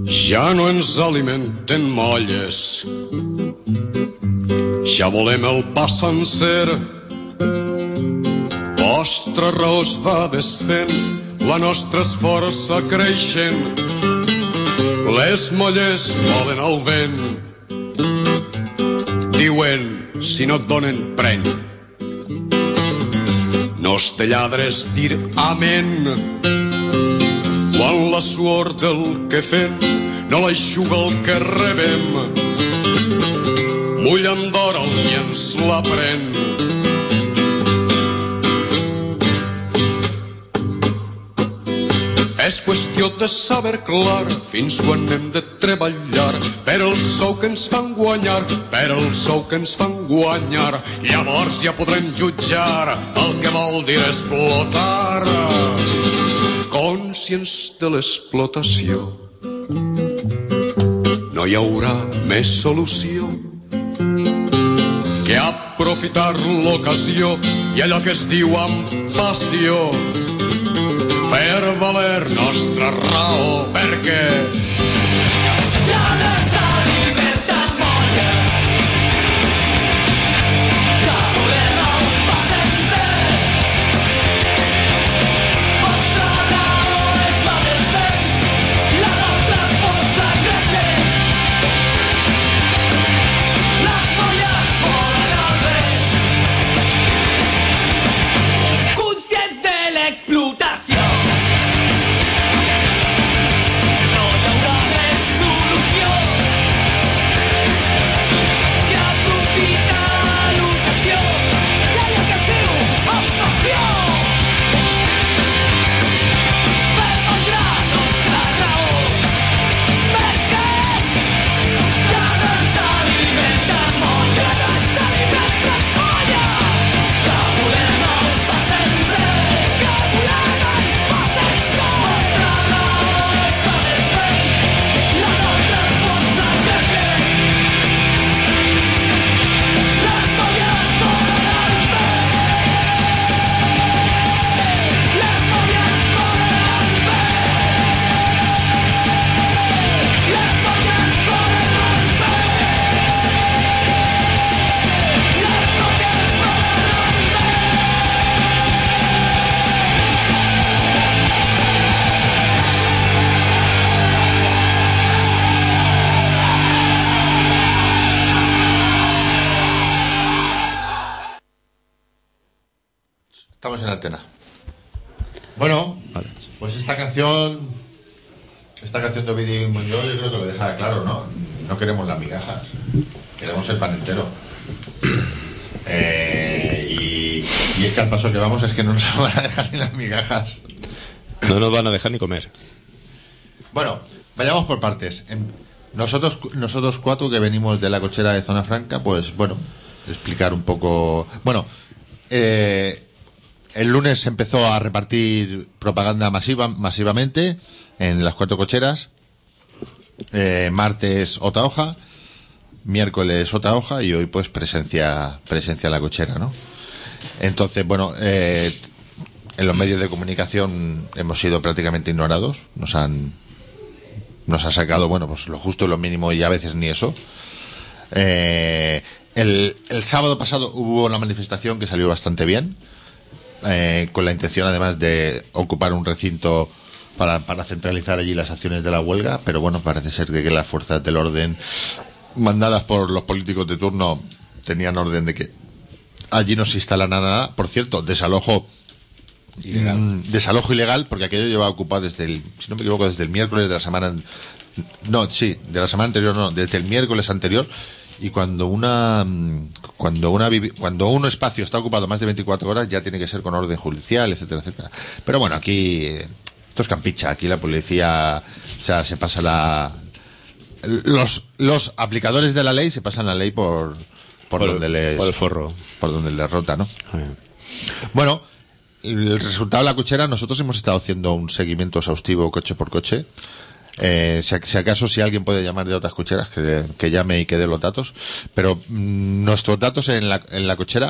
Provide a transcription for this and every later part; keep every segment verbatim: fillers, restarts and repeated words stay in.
Ja no ens alimenten molles, ja volem el pa sencer. Vostra raó es va desfent, la nostra és força creixent. Les molles volen el vent, diuen si no et donen pren. No es de lladres dir amén quan la suor del que fem no l'aixuga el que rebem. Mullant d'or el qui ens la pren. És qüestió de saber clar fins quan hem de treballar per el sou que ens fan guanyar, per el sou que ens fan guanyar. Llavors ja podrem jutjar el que vol dir explotar. Conscients de l'explotació, no hi haurà més solució que aprofitar l'ocasió i allò que es diu amb passió. Fer valer nostra raó, perquè ja no ens alimenten molles, ja volem el pa sencer. Vostra raó és la desfent, la nostra és força creixent. Les molles volen el vent, conscients de l'explotació. Estamos en antena. Bueno, vale. Pues esta canción, esta canción de Ovidio y Muñoz, yo creo que lo deja claro, ¿no? No queremos las migajas, queremos el pan entero. Eh, y, y es que al paso que vamos es que no nos van a dejar ni las migajas. No nos van a dejar ni comer. Bueno, vayamos por partes. Nosotros, nosotros cuatro que venimos de la cochera de Zona Franca, pues bueno, explicar un poco. Bueno, eh. El lunes se empezó a repartir propaganda masiva, masivamente en las cuatro cocheras. Eh, martes otra hoja, miércoles otra hoja y hoy pues presencia presencia en la cochera, ¿no? Entonces, bueno, eh, en los medios de comunicación hemos sido prácticamente ignorados. Nos han nos han sacado, bueno, pues lo justo y lo mínimo y a veces ni eso. Eh, el, el sábado pasado hubo una manifestación que salió bastante bien. Eh, con la intención además de ocupar un recinto para, para centralizar allí las acciones de la huelga, pero bueno, parece ser que, que las fuerzas del orden mandadas por los políticos de turno tenían orden de que allí no se instalara nada. Por cierto, desalojo ilegal, mmm, desalojo ilegal, porque aquello llevaba ocupado desde el, si no me equivoco, desde el miércoles de la semana, no, sí, de la semana anterior, no, desde el miércoles anterior. Y cuando una cuando una cuando un espacio está ocupado más de veinticuatro horas ya tiene que ser con orden judicial, etcétera, etcétera. Pero bueno, aquí esto es campicha, aquí la policía, o sea, se pasa la los los aplicadores de la ley se pasan la ley por por, por donde les por el forro, por donde les rota, ¿no? Bueno, el resultado de la cochera, nosotros hemos estado haciendo un seguimiento exhaustivo coche por coche. Eh, si, si acaso si alguien puede llamar de otras cocheras que, que llame y que dé los datos, pero mmm, nuestros datos en la, en la cochera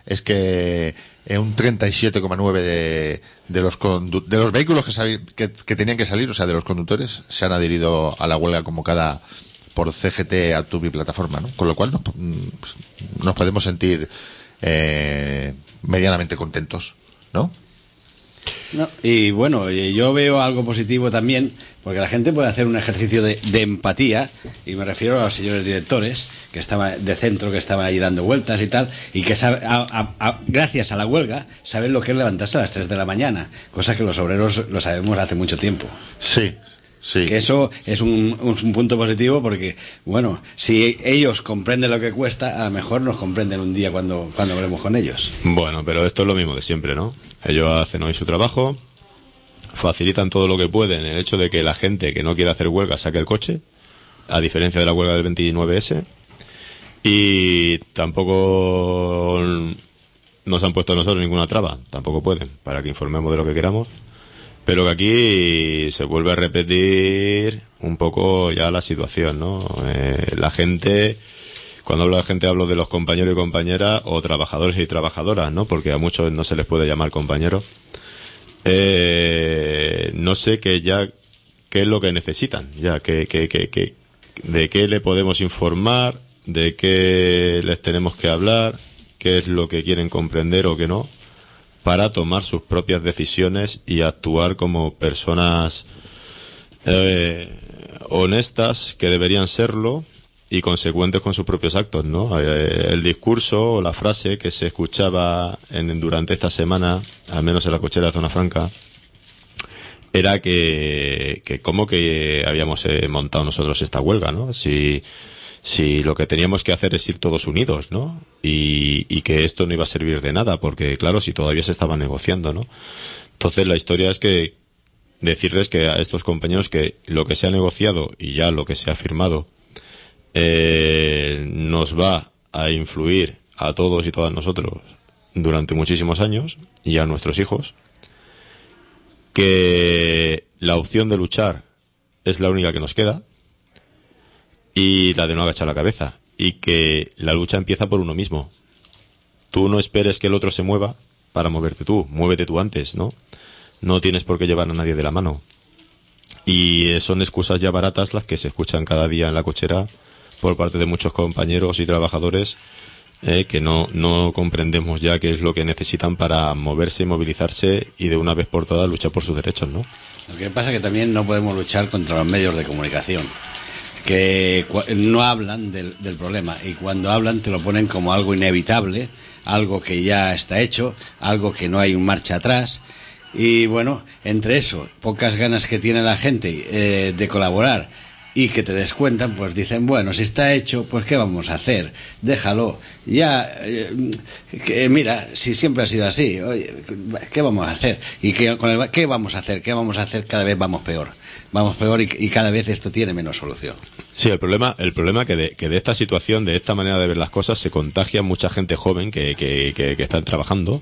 es que eh, un treinta y siete coma nueve de, de los condu- de los vehículos que, sali- que, que tenían que salir, o sea, de los conductores, se han adherido a la huelga convocada por C G T, Altum y Plataforma, ¿no? Con lo cual nos, pues, nos podemos sentir eh, medianamente contentos, ¿no? No, y bueno, yo veo algo positivo también, porque la gente puede hacer un ejercicio de, de empatía, y me refiero a los señores directores que estaban de centro, que estaban allí dando vueltas y tal, y que sabe, a, a, a, gracias a la huelga saben lo que es levantarse a las tres de la mañana, cosa que los obreros lo sabemos hace mucho tiempo. Sí, sí. Que eso es un, un punto positivo, porque, bueno, si ellos comprenden lo que cuesta, a lo mejor nos comprenden un día cuando, cuando hablemos con ellos. Bueno, pero esto es lo mismo de siempre, ¿no? Ellos hacen hoy su trabajo, facilitan todo lo que pueden el hecho de que la gente que no quiere hacer huelga saque el coche, a diferencia de la huelga del veintinueve ese, y tampoco nos han puesto a nosotros ninguna traba, tampoco pueden, para que informemos de lo que queramos, pero que aquí se vuelve a repetir un poco ya la situación, ¿no? Eh, la gente... Cuando hablo de gente hablo de los compañeros y compañeras o trabajadores y trabajadoras, ¿no? Porque a muchos no se les puede llamar compañeros. Eh, no sé qué ya qué es lo que necesitan, ya que, que, que, que de qué le podemos informar, de qué les tenemos que hablar, qué es lo que quieren comprender o qué no, para tomar sus propias decisiones y actuar como personas eh, honestas que deberían serlo, y consecuentes con sus propios actos, ¿no? Eh, el discurso o la frase que se escuchaba en, durante esta semana, al menos en la cochera de Zona Franca, era que, que cómo que habíamos eh, montado nosotros esta huelga, ¿no? Si, si lo que teníamos que hacer es ir todos unidos, ¿no? Y, y que esto no iba a servir de nada, porque claro, si todavía se estaba negociando, ¿no? Entonces la historia es que decirles que a estos compañeros que lo que se ha negociado y ya lo que se ha firmado Eh, nos va a influir a todos y todas nosotros durante muchísimos años y a nuestros hijos, que la opción de luchar es la única que nos queda y la de no agachar la cabeza, y que la lucha empieza por uno mismo. Tú no esperes que el otro se mueva para moverte tú, muévete tú antes, ¿no? No tienes por qué llevar a nadie de la mano, y son excusas ya baratas las que se escuchan cada día en la cochera por parte de muchos compañeros y trabajadores eh, que no, no comprendemos ya qué es lo que necesitan para moverse y movilizarse y de una vez por todas luchar por sus derechos, ¿no? Lo que pasa es que también no podemos luchar contra los medios de comunicación, que no hablan del, del problema, y cuando hablan te lo ponen como algo inevitable, algo que ya está hecho, algo que no hay un marcha atrás. Y bueno, entre eso, pocas ganas que tiene la gente eh, de colaborar, y que te descuentan, pues dicen, bueno, si está hecho, pues ¿qué vamos a hacer? Déjalo. Ya, eh, que, mira, si siempre ha sido así, oye, ¿qué vamos a hacer? ¿Y qué, con el, qué vamos a hacer? ¿Qué vamos a hacer? Cada vez vamos peor. Vamos peor y, y cada vez esto tiene menos solución. Sí, el problema el problema que de, que de esta situación, de esta manera de ver las cosas, se contagia mucha gente joven que, que, que, que están trabajando.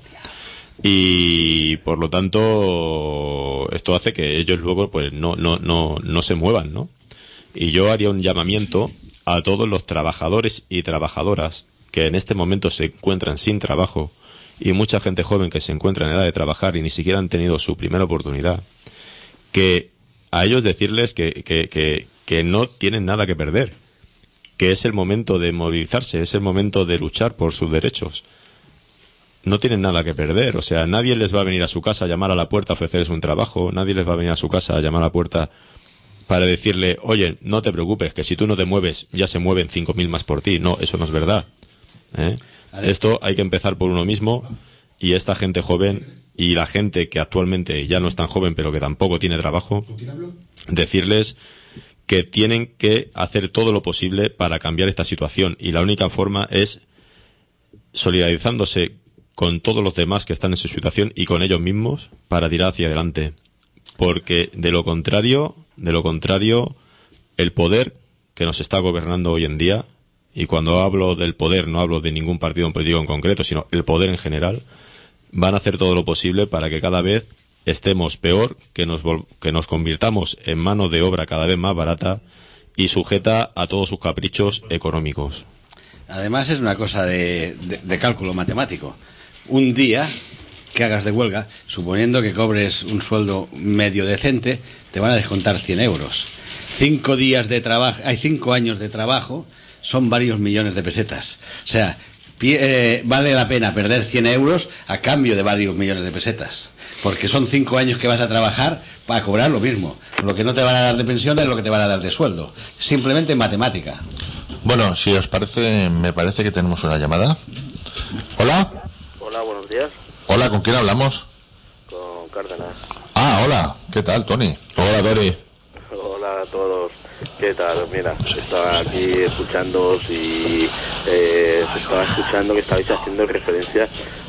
Y por lo tanto esto hace que ellos luego pues no, no, no, no se muevan, ¿no? Y yo haría un llamamiento a todos los trabajadores y trabajadoras que en este momento se encuentran sin trabajo, y mucha gente joven que se encuentra en edad de trabajar y ni siquiera han tenido su primera oportunidad, que a ellos decirles que, que, que, que no tienen nada que perder, que es el momento de movilizarse, es el momento de luchar por sus derechos. No tienen nada que perder, o sea, nadie les va a venir a su casa a llamar a la puerta a ofrecerles un trabajo, nadie les va a venir a su casa a llamar a la puerta para decirle, oye, no te preocupes, que si tú no te mueves, ya se mueven cinco mil más por ti. No, eso no es verdad. ¿Eh? Esto hay que empezar por uno mismo, y esta gente joven y la gente que actualmente ya no es tan joven, pero que tampoco tiene trabajo, decirles que tienen que hacer todo lo posible para cambiar esta situación, y la única forma es solidarizándose con todos los demás que están en su situación y con ellos mismos para tirar hacia adelante, porque de lo contrario De lo contrario, el poder que nos está gobernando hoy en día, y cuando hablo del poder no hablo de ningún partido político en concreto, sino el poder en general, van a hacer todo lo posible para que cada vez estemos peor, que nos, que nos convirtamos en mano de obra cada vez más barata y sujeta a todos sus caprichos económicos. Además es una cosa de, de, de cálculo matemático. un día que hagas de huelga, suponiendo que cobres un sueldo medio decente, te van a descontar cien euros. Cinco días de trabajo, hay cinco años de trabajo, son varios millones de pesetas. O sea, pie, eh, vale la pena perder cien euros a cambio de varios millones de pesetas. Porque son cinco años que vas a trabajar para cobrar lo mismo. Lo que no te van a dar de pensión es lo que te van a dar de sueldo. Simplemente matemática. Bueno, si os parece, me parece que tenemos una llamada. Hola. Hola, buenos días. Hola, ¿con quién hablamos? Con Cárdenas. Ah, hola. ¿Qué tal, Tony? Hola, Tony. Hola a todos. ¿Qué tal? Mira, estaba aquí escuchándoos y eh, estaba escuchando que estabais haciendo referencia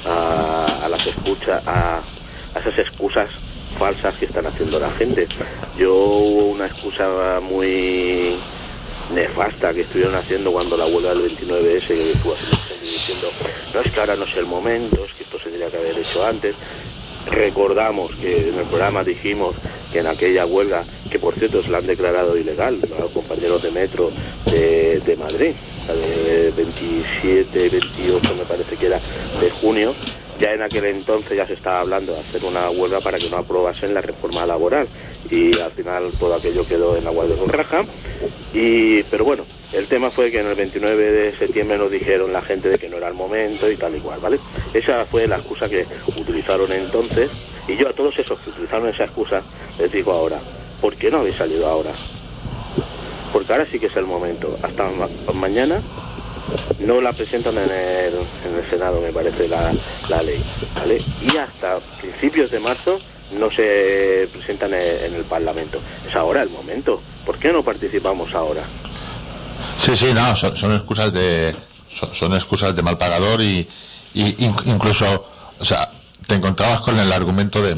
a, a las escuchas, a, a esas excusas falsas que están haciendo la gente. Yo hubo una excusa muy nefasta que estuvieron haciendo cuando la huelga del veintinueve ese que estuvo haciendo gente diciendo, no, es que ahora no es el momento, es que esto se tendría que haber hecho antes. Recordamos que en el programa dijimos que en aquella huelga, que por cierto se la han declarado ilegal a los compañeros de Metro de, de Madrid, la de veintisiete, veintiocho me parece que era de junio, ya en aquel entonces ya se estaba hablando de hacer una huelga para que no aprobasen la reforma laboral y al final todo aquello quedó en agua de borraja. Y pero bueno, el tema fue que en el veintinueve de septiembre nos dijeron la gente de que no era el momento y tal y cual, ¿vale? Esa fue la excusa que utilizaron entonces, y yo a todos esos que utilizaron esa excusa les digo ahora, ¿por qué no habéis salido ahora? Porque ahora sí que es el momento. Hasta ma mañana no la presentan en el, en el Senado, me parece, la, la ley, ¿vale? Y hasta principios de marzo no se presentan en, en el Parlamento. Es ahora el momento. ¿Por qué no participamos ahora? Sí, sí, no, son, son excusas de son, son excusas de mal pagador y, y incluso, o sea, te encontrabas con el argumento de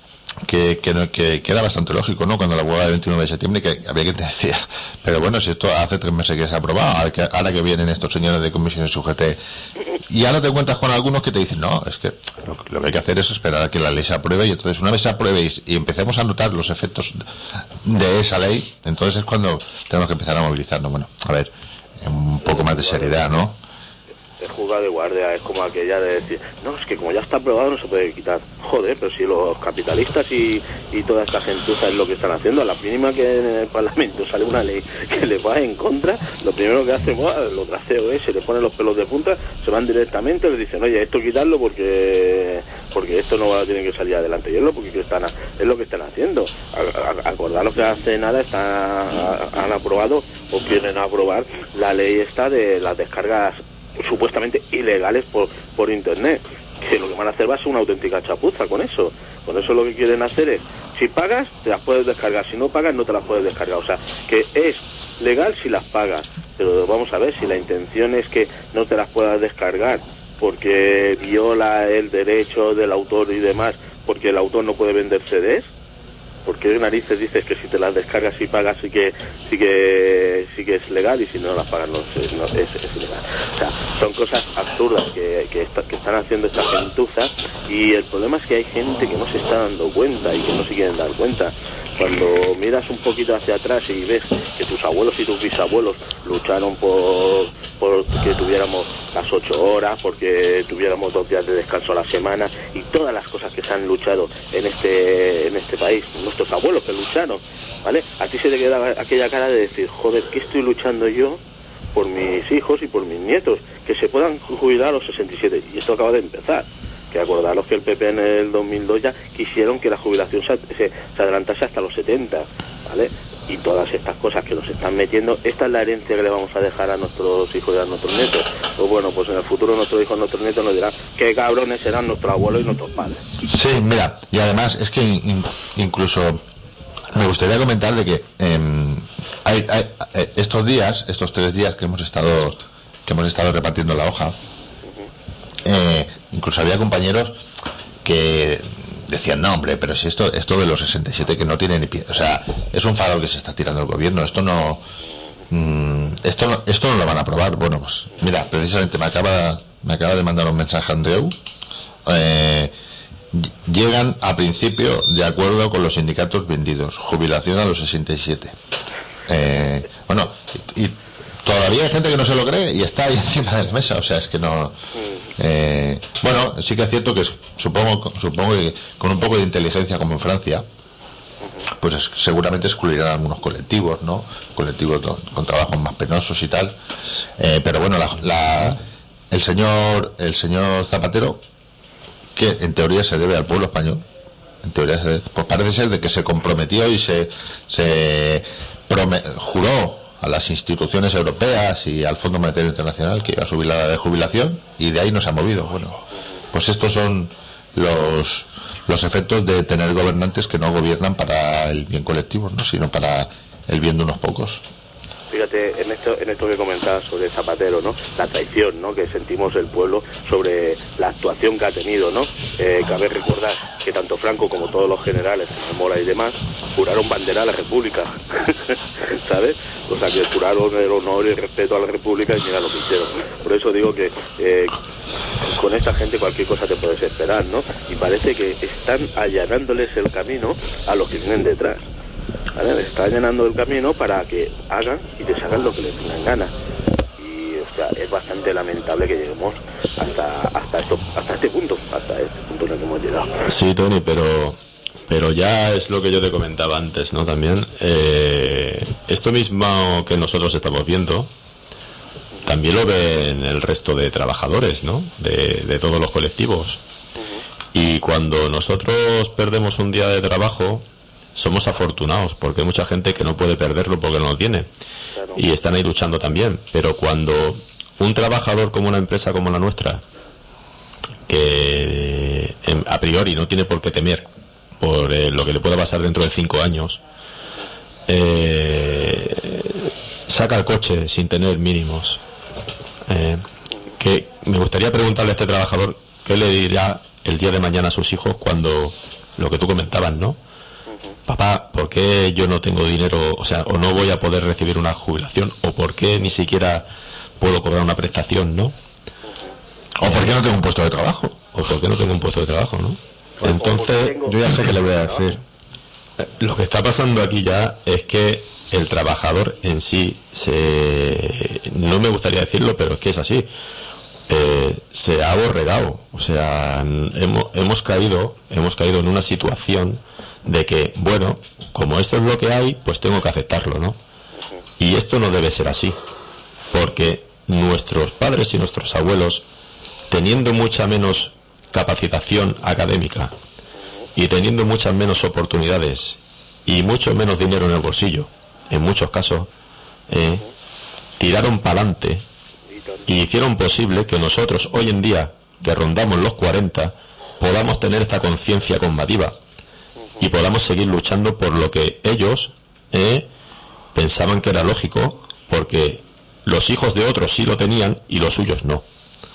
que, que, no, que, que era bastante lógico, ¿no? Cuando la huelga del veintinueve de septiembre, que había que te decía, pero bueno, si esto hace tres meses que se ha aprobado, ahora que, ahora que vienen estos señores de comisiones U G T, y ahora te encuentras con algunos que te dicen, no, es que lo, lo que hay que hacer es esperar a que la ley se apruebe, y entonces una vez se apruebe y, y empecemos a notar los efectos de esa ley, entonces es cuando tenemos que empezar a movilizarnos. Bueno, a ver, un poco más de seriedad, ¿no? Es juzgado de guardia, es como aquella de decir, no, es que como ya está aprobado no se puede quitar. Joder, pero si los capitalistas y, y toda esta gentuza es lo que están haciendo, a la mínima que en el Parlamento sale una ley que les va en contra, lo primero que hacen, bueno, los graceos es, se les ponen los pelos de punta, se van directamente, les dicen, oye, esto quitarlo porque porque esto no va a tener que salir adelante, y es lo, porque están, es lo que están haciendo. A, a, acordaros que hace nada está, han aprobado o quieren aprobar la ley esta de las descargas supuestamente ilegales por, por internet, que lo que van a hacer va a ser una auténtica chapuza con eso. Con eso lo que quieren hacer es, si pagas, te las puedes descargar, si no pagas, no te las puedes descargar. O sea, que es legal si las pagas, pero vamos a ver, si la intención es que no te las puedas descargar porque viola el derecho del autor y demás, porque el autor no puede vender C Ds, porque de narices dices que si te las descargas y pagas sí que sí que sí que es legal, y si no las pagas no, no es, es ilegal. O sea, son cosas absurdas que, que, está, que están haciendo esta gentuza, y el problema es que hay gente que no se está dando cuenta y que no se quieren dar cuenta. Cuando miras un poquito hacia atrás y ves que tus abuelos y tus bisabuelos lucharon por, por que tuviéramos las ocho horas, porque tuviéramos dos días de descanso a la semana, y todas las cosas que se han luchado en este en este país, nuestros abuelos que lucharon, ¿vale? A ti se te queda aquella cara de decir, joder, ¿qué estoy luchando yo por mis hijos y por mis nietos? Que se puedan jubilar a los sesenta y siete, y esto acaba de empezar. Que acordaros que el P P en el dos mil dos ya quisieron que la jubilación se, se, se adelantase hasta los setenta, ¿vale? Y todas estas cosas que nos están metiendo, esta es la herencia que le vamos a dejar a nuestros hijos y a nuestros nietos. Pues bueno, pues en el futuro nuestros hijos y nuestros nietos nos dirán qué cabrones serán nuestros abuelos y nuestros padres. Sí, mira, y además es que in, incluso me gustaría comentar de que eh, hay, hay, estos días, estos tres días que hemos estado que hemos estado repartiendo la hoja, eh, incluso había compañeros que decían, no, hombre, pero si esto esto de los sesenta y siete que no tiene ni pie, o sea, es un farol que se está tirando el gobierno, esto no mmm, esto no, esto no lo van a aprobar. Bueno, pues mira, precisamente me acaba me acaba de mandar un mensaje Andreu, eh, llegan a principio de acuerdo con los sindicatos vendidos, jubilación a los sesenta y siete. Eh, bueno, y, y todavía hay gente que no se lo cree y está ahí encima de la mesa, o sea, es que no... Eh, bueno, sí que es cierto que es, supongo, supongo que con un poco de inteligencia como en Francia, pues es, seguramente excluirán algunos colectivos, ¿no? Colectivos do, con trabajos más penosos y tal. Eh, pero bueno, la, la, el señor el señor Zapatero, que en teoría se debe al pueblo español, en teoría se debe, pues parece ser de que se comprometió y se se prome, juró a las instituciones europeas y al Fondo Monetario Internacional que iba a subir la edad de jubilación, y de ahí no se ha movido. Bueno, pues estos son los los efectos de tener gobernantes que no gobiernan para el bien colectivo, ¿no? Sino para el bien de unos pocos. Fíjate, en esto, en esto que comentabas sobre Zapatero, ¿no? La traición, ¿no? Que sentimos el pueblo sobre la actuación que ha tenido, ¿no? Eh, cabe recordar que tanto Franco como todos los generales, Mola y demás, juraron bandera a la República, ¿sabes? O sea, que juraron el honor y el respeto a la República, y mira lo que hicieron. Por eso digo que eh, con esta gente cualquier cosa te puedes esperar, ¿no? Y parece que están allanándoles el camino a los que vienen detrás. ¿Vale? Les está allanando el camino para que hagan y deshagan lo que les tengan ganas. Y o sea, es bastante lamentable que lleguemos hasta hasta esto, hasta este punto, hasta este punto en el que hemos llegado. Sí, Tony, pero pero ya es lo que yo te comentaba antes, ¿no? También eh, esto mismo que nosotros estamos viendo también lo ven el resto de trabajadores, ¿no? De, de todos los colectivos. Uh-huh. Y cuando nosotros perdemos un día de trabajo, somos afortunados, porque hay mucha gente que no puede perderlo porque no lo tiene. Claro. Y están ahí luchando también. Pero cuando un trabajador como una empresa como la nuestra, que eh, a priori no tiene por qué temer por eh, lo que le pueda pasar dentro de cinco años, eh, saca el coche sin tener mínimos, eh, que me gustaría preguntarle a este trabajador qué le dirá el día de mañana a sus hijos cuando, lo que tú comentabas, ¿no? Papá, ¿por qué yo no tengo dinero, o sea, o no voy a poder recibir una jubilación, o por qué ni siquiera puedo cobrar una prestación, ¿no? O por qué no tengo un puesto de trabajo, o por qué no tengo un puesto de trabajo, ¿no? Entonces, yo ya sé qué le voy a decir. Lo que está pasando aquí ya es que el trabajador en sí, se, no me gustaría decirlo, pero es que es así, eh, se ha aborregado, o sea, hemos, hemos caído, hemos caído en una situación de que, bueno, como esto es lo que hay, pues tengo que aceptarlo, ¿no? Y esto no debe ser así, porque nuestros padres y nuestros abuelos, teniendo mucha menos capacitación académica y teniendo muchas menos oportunidades y mucho menos dinero en el bolsillo, en muchos casos, eh, tiraron para adelante y hicieron posible que nosotros hoy en día, que rondamos los cuarenta, podamos tener esta conciencia combativa y podamos seguir luchando por lo que ellos eh, pensaban que era lógico, porque los hijos de otros sí lo tenían y los suyos no.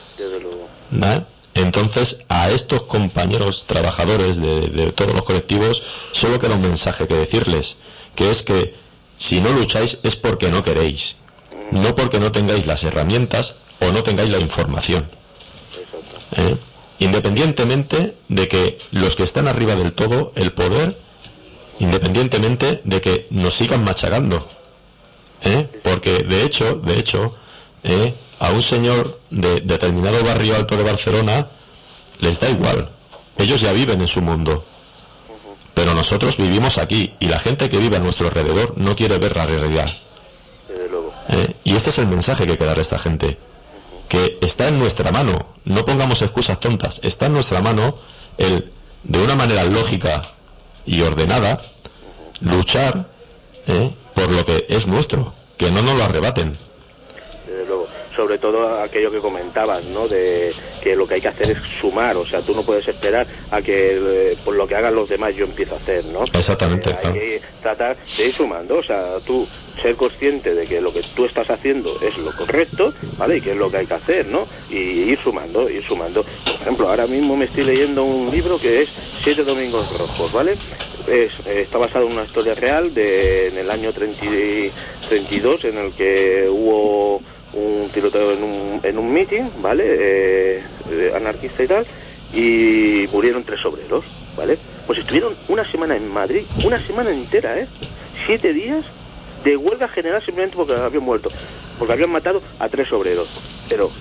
¿No? Entonces, a estos compañeros trabajadores de, de todos los colectivos solo queda un mensaje que decirles, que es que si no lucháis es porque no queréis, no porque no tengáis las herramientas o no tengáis la información. ¿Eh? Independientemente de que los que están arriba del todo, el poder, independientemente de que nos sigan machacando, ¿eh? Porque de hecho, de hecho, ¿eh? a un señor de determinado barrio alto de Barcelona les da igual, ellos ya viven en su mundo, pero nosotros vivimos aquí y la gente que vive a nuestro alrededor no quiere ver la realidad. ¿Eh? Y este es el mensaje que hay que dar a esta gente, que está en nuestra mano, no pongamos excusas tontas, está en nuestra mano el, de una manera lógica y ordenada, luchar ¿eh? por lo que es nuestro, que no nos lo arrebaten. Desde luego, sobre todo aquello que comentabas, ¿no? De que lo que hay que hacer es sumar, o sea, tú no puedes esperar a que eh, por lo que hagan los demás yo empiezo a hacer, ¿no? Exactamente. Eh, hay claro. que tratar de ir sumando, o sea, tú ser consciente de que lo que tú estás haciendo es lo correcto, ¿vale? Y que es lo que hay que hacer, ¿no? Y ir sumando, ir sumando. Por ejemplo, ahora mismo me estoy leyendo un libro que es Siete Domingos Rojos, ¿vale? Es, eh, está basado en una historia real de en el año treinta y dos, en el que hubo un tiroteo en un, en un meeting, ¿vale? Eh, eh, anarquista y tal, y murieron tres obreros, ¿vale? Pues estuvieron una semana en Madrid, una semana entera, ¿eh? Siete días de huelga general simplemente porque habían muerto, porque habían matado a tres obreros. Pero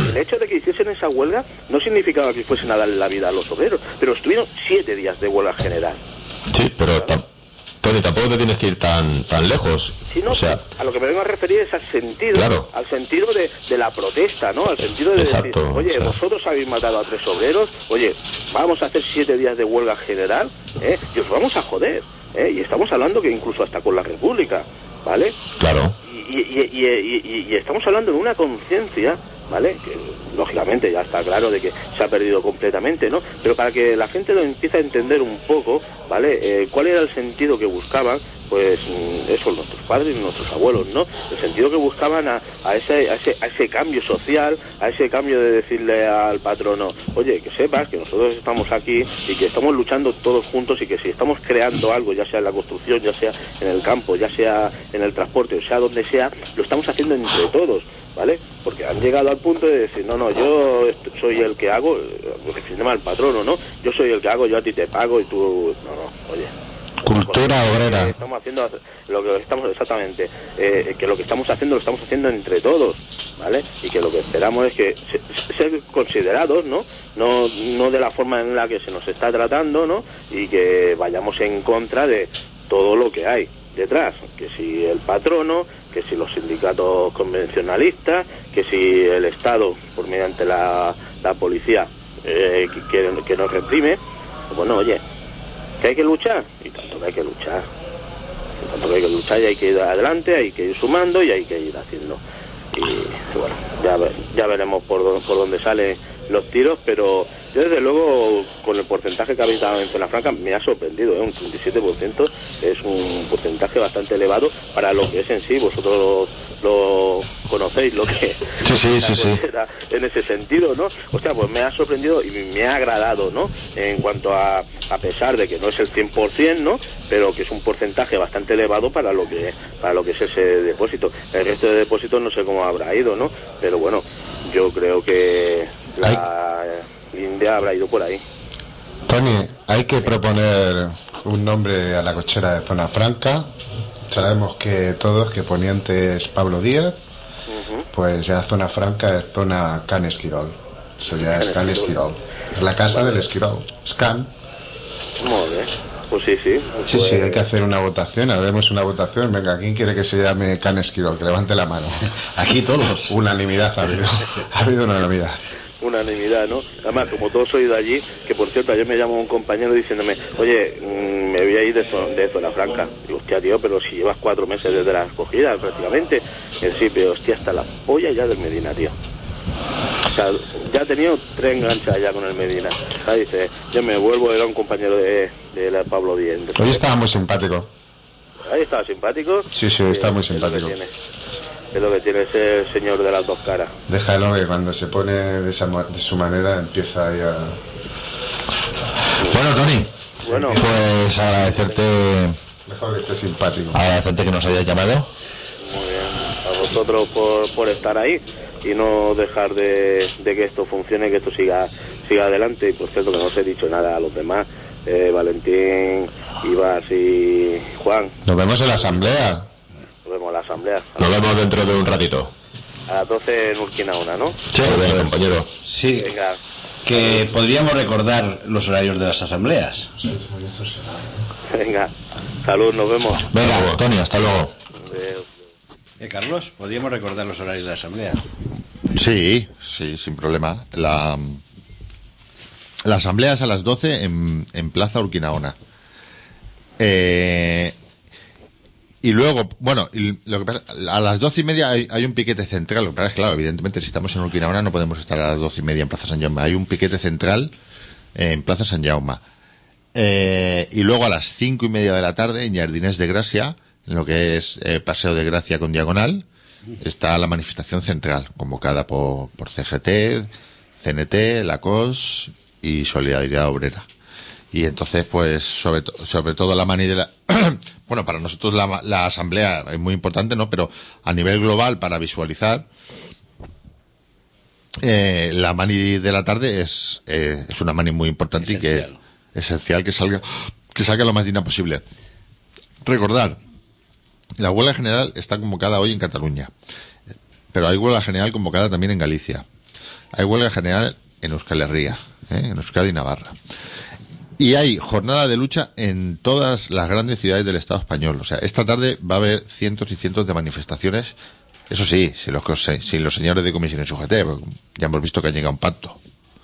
el hecho de que hiciesen esa huelga no significaba que fuesen a darle la vida a los obreros, pero estuvieron siete días de huelga general. Sí, pero tam- Tony, tampoco te tienes que ir tan tan lejos. Sí, no, o sea, a lo que me vengo a referir es al sentido, Claro. al sentido de, de la protesta, ¿no? Al sentido de Exacto, decir, oye, o sea. vosotros habéis matado a tres obreros, oye, vamos a hacer siete días de huelga general, ¿eh? Y os vamos a joder, ¿eh? Y estamos hablando que incluso hasta con la República, ¿vale? claro. Y, y, y, y, y, y estamos hablando de una conciencia, ¿vale? Que lógicamente ya está claro de que se ha perdido completamente, ¿no? Pero para que la gente lo empiece a entender un poco, ¿vale? Eh, ¿Cuál era el sentido que buscaban? Pues eso, nuestros padres y nuestros abuelos, ¿no? El sentido que buscaban a, a, ese, a, ese, a ese cambio social, a ese cambio de decirle al patrono, oye, que sepas que nosotros estamos aquí y que estamos luchando todos juntos y que si estamos creando algo, ya sea en la construcción, ya sea en el campo, ya sea en el transporte, o sea donde sea, lo estamos haciendo entre todos, ¿vale? Porque han llegado al punto de decir, no, no, yo soy el que hago, refiriéndome al patrono, ¿no? Yo soy el que hago, yo a ti te pago y tú... No, no, oye... Cultura obrera. Que estamos haciendo lo que estamos exactamente eh, que lo que estamos haciendo lo estamos haciendo entre todos, ¿vale? Y que lo que esperamos es que se, se, ser considerados, ¿no? No no de la forma en la que se nos está tratando, ¿no? Y que vayamos en contra de todo lo que hay detrás, que si el patrono, que si los sindicatos convencionalistas, que si el Estado por mediante la, la policía eh, que, que, que nos reprime. Bueno, oye, que hay que luchar, y tanto que hay que luchar, y tanto que hay que luchar y hay que ir adelante, hay que ir sumando y hay que ir haciendo. Y bueno, ya, ya veremos por, do, por dónde salen los tiros, pero yo desde luego con el porcentaje que habéis dado en Zona Franca me ha sorprendido, ¿eh? Un treinta y siete por ciento es un porcentaje bastante elevado para lo que es en sí, vosotros lo, lo conocéis, lo que Sí, sí, sí, sí. en ese sentido, ¿no? O sea, pues me ha sorprendido y me ha agradado, ¿no? En cuanto a, a pesar de que no es el cien por ciento, ¿no? Pero que es un porcentaje bastante elevado para lo que para lo que es ese depósito. El resto de depósitos no sé cómo habrá ido, ¿no? Pero bueno, yo creo que la India habrá ido por ahí. Tony, hay que proponer un nombre a la cochera de Zona Franca. Sabemos que todos, que Poniente es Pablo Díaz, uh-huh. Pues ya Zona Franca es Zona Can Esquirol. Eso ya es Can Esquirol. Es la casa del Esquirol. Es Can. Muy bien. Pues sí, sí. Sí, pues... sí, hay que hacer una votación. Haremos una votación. Venga, ¿quién quiere que se llame Can Esquirol? Que levante la mano. Aquí todos. Unanimidad ha habido. Ha habido unanimidad. Unanimidad, ¿no? Además, como todos sois de allí, que por cierto, ayer me llamó un compañero diciéndome, oye, mmm, me voy a ir de, de Zona Franca. Digo, hostia, tío, pero si llevas cuatro meses desde la escogida, prácticamente. Y sí, pero hostia, hasta la polla ya del Medina, tío. O sea, ya he tenido tres enganchas ya con el Medina. O sea, dice, yo me vuelvo, era un compañero de, de la Pablo Díaz. Hoy estaba muy simpático. Ahí estaba simpático. Sí, sí, está muy simpático. Es lo que tiene ese señor de las dos caras. Déjalo que cuando se pone de, esa, de su manera empieza ahí a... Bueno, Tony, bueno, pues agradecerte, Mejor que esté simpático. agradecerte que nos hayas llamado. Muy bien. A vosotros por, por estar ahí y no dejar de, de que esto funcione, que esto siga siga adelante. Y por cierto, que no os he dicho nada a los demás. Eh, Valentín, Ibas y Juan. Nos vemos en la asamblea. Nos vemos en la asamblea. Nos vemos dentro de un ratito. A las doce en Urquinaona, ¿no? Sí, bien, compañero. Sí, Venga. que podríamos recordar los horarios de las asambleas. Venga. Salud, nos vemos. Venga, Tony, hasta luego. Adeu. Eh, Carlos, podríamos recordar los horarios de la asamblea. Sí, sí, sin problema. La, la asamblea es a las doce en, en Plaza Urquinaona. Eh, y luego, bueno, y lo que pasa, a las doce y media hay, hay un piquete central. Lo que pasa es que, claro, evidentemente, si estamos en Urquinaona no podemos estar a las doce y media en Plaza San Jaume. Hay un piquete central en Plaza San Jaume. Eh, y luego a las cinco y media de la tarde en Jardines de Gracia, en lo que es eh, Paseo de Gracia con Diagonal, está la manifestación central, convocada por, por C G T, C N T, la C O S y Solidaridad Obrera. Y entonces, pues, sobre, to- sobre todo la mani de la... bueno, para nosotros la, la asamblea es muy importante, ¿no? Pero a nivel global, para visualizar, eh, la mani de la tarde es, eh, es una mani muy importante Esencial. y que esencial que salga, que salga lo más digna posible. Recordar, la huelga general está convocada hoy en Cataluña, pero hay huelga general convocada también en Galicia. hay huelga general en Euskal Herria, ¿eh? En Euskadi y Navarra. Y hay jornada de lucha en todas las grandes ciudades del Estado español. O sea, esta tarde va a haber cientos y cientos de manifestaciones. Eso sí, si los, si los señores de comisiones U G T, ya hemos visto que han llegado a un pacto.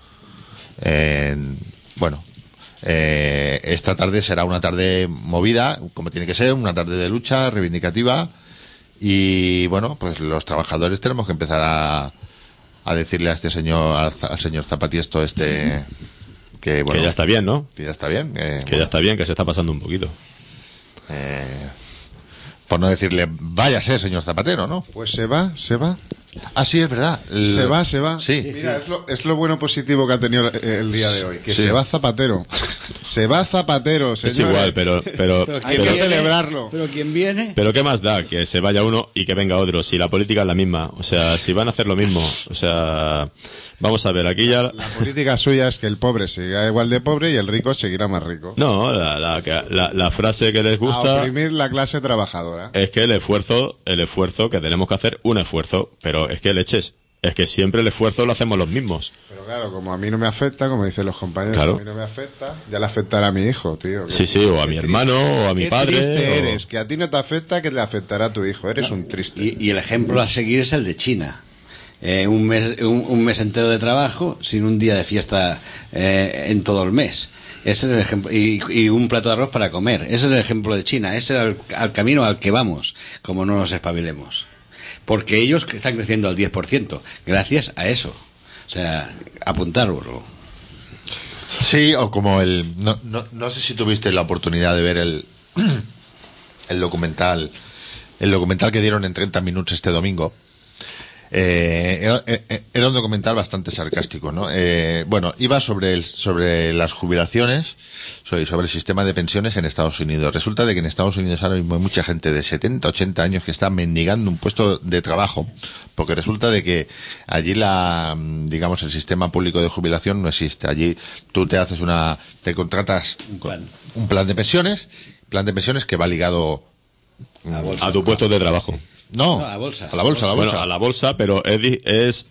Eh, bueno, eh, esta tarde será una tarde movida, como tiene que ser, una tarde de lucha reivindicativa. Y bueno, pues los trabajadores tenemos que empezar a, a decirle a este señor, al, al señor Zapatiesto este... Que, bueno, que ya está bien, ¿no? Que ya está bien. Eh, que bueno, ya está bien, que se está pasando un poquito. Eh, por no decirle, váyase, señor Zapatero, ¿no? Pues se va, se va. Ah, sí, es verdad. El... Se va, se va. Sí. Mira, es lo, es lo bueno positivo que ha tenido el, el día de hoy. Que Sí. se va Zapatero. Se va Zapatero, señores. Es igual, pero... pero, Pero Hay pero- que celebrarlo. Pero ¿quién viene? Pero ¿qué más da que se vaya uno y que venga otro? Si la política es la misma. O sea, si van a hacer lo mismo. O sea, vamos a ver, aquí ya... La política suya es que el pobre seguirá igual de pobre y el rico seguirá más rico. No, la, la, la, la frase que les A gusta oprimir la clase trabajadora. es que el esfuerzo, el esfuerzo, que tenemos que hacer un esfuerzo. Pero es que leches, es que siempre el esfuerzo lo hacemos los mismos. Pero claro, como a mí no me afecta, como dicen los compañeros, Claro. a mí no me afecta, ya le afectará a mi hijo, tío. Sí, sí, o a mi hermano, o a mi Qué padre. triste o- eres, que a ti no te afecta, que le afectará a tu hijo. Eres un triste. Y, y el ejemplo a seguir es el de China. Eh, un, mes, un, un mes entero de trabajo sin un día de fiesta eh, en todo el mes. Ese es el ejemplo. Y, y un plato de arroz para comer. Ese es el ejemplo de China. Ese es el, al camino al que vamos, como no nos espabilemos. Porque ellos están creciendo al diez por ciento gracias a eso. O sea, apuntarlo. Sí, o como el... No, no, no sé si tuviste la oportunidad de ver el, el documental el documental que dieron en treinta minutos este domingo. Eh, era, era un documental bastante sarcástico, ¿no? Eh, bueno, iba sobre el, sobre las jubilaciones, sobre, sobre el sistema de pensiones en Estados Unidos. Resulta de que en Estados Unidos ahora mismo hay mucha gente de setenta, ochenta años que está mendigando un puesto de trabajo, porque resulta de que allí la, digamos, el sistema público de jubilación no existe. Allí tú te haces una, te contratas Un plan. un plan de pensiones, plan de pensiones que va ligado A, bolsa. A tu puesto de trabajo. no, No, a la bolsa. a la bolsa, a la bolsa. Bueno, a la bolsa, pero es, di- es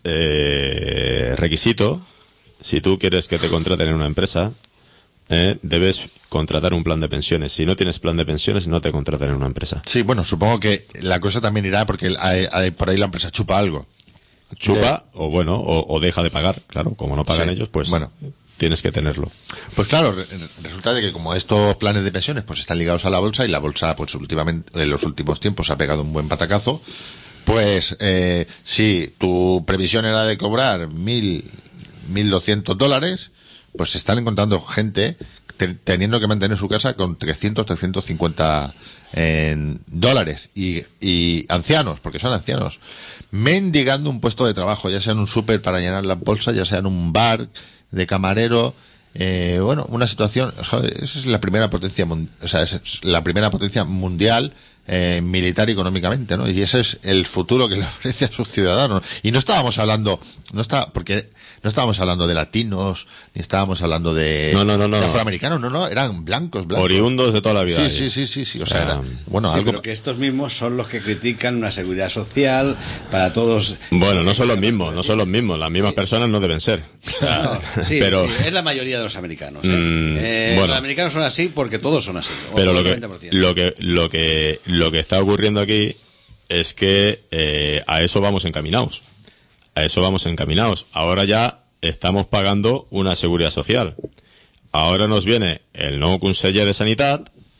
eh, requisito. Si tú quieres que te contraten en una empresa, eh, debes contratar un plan de pensiones. Si no tienes plan de pensiones, no te contratan en una empresa. Sí, bueno, supongo que la cosa también irá porque hay- hay- por ahí la empresa chupa algo. Chupa, o bueno, o, o deja de pagar. Claro, como no pagan Sí. ellos, pues Bueno. tienes que tenerlo. Pues claro, re- resulta de que como estos planes de pensiones pues están ligados a la bolsa y la bolsa pues últimamente en los últimos tiempos ha pegado un buen patacazo, pues eh, si tu previsión era de cobrar mil, mil doscientos dólares, pues se están encontrando gente te- teniendo que mantener su casa con trescientos, trescientos cincuenta en dólares y, y ancianos, porque son ancianos, mendigando un puesto de trabajo, ya sea en un súper para llenar la bolsa, ya sea en un bar de camarero, eh, bueno, una situación, o sea, esa es la primera potencia, mun- o sea, esa es la primera potencia mundial eh, militar y económicamente, ¿no? Y ese es el futuro que le ofrece a sus ciudadanos. Y no estábamos hablando, no está, porque no estábamos hablando de latinos, ni estábamos hablando de, No, no, no, no. de afroamericanos, no, no, eran blancos, blancos. Oriundos de toda la vida. Sí, sí, sí, sí, sí, o sea, O sea, era, bueno, Sí, algo. pero que estos mismos son los que critican una seguridad social para todos. Bueno, no son los mismos, no son los mismos. Las mismas personas no deben ser. O sea, Sí, pero, sí, es la mayoría de los americanos. ¿eh? Mm, Eh, bueno. Los americanos son así porque todos son así. o pero lo el que, noventa por ciento. lo que, lo que, lo que está ocurriendo aquí es que eh, a eso vamos encaminados. A eso vamos encaminados. Ahora ya estamos pagando una seguridad social. Ahora nos viene el nuevo conseller de Sanidad,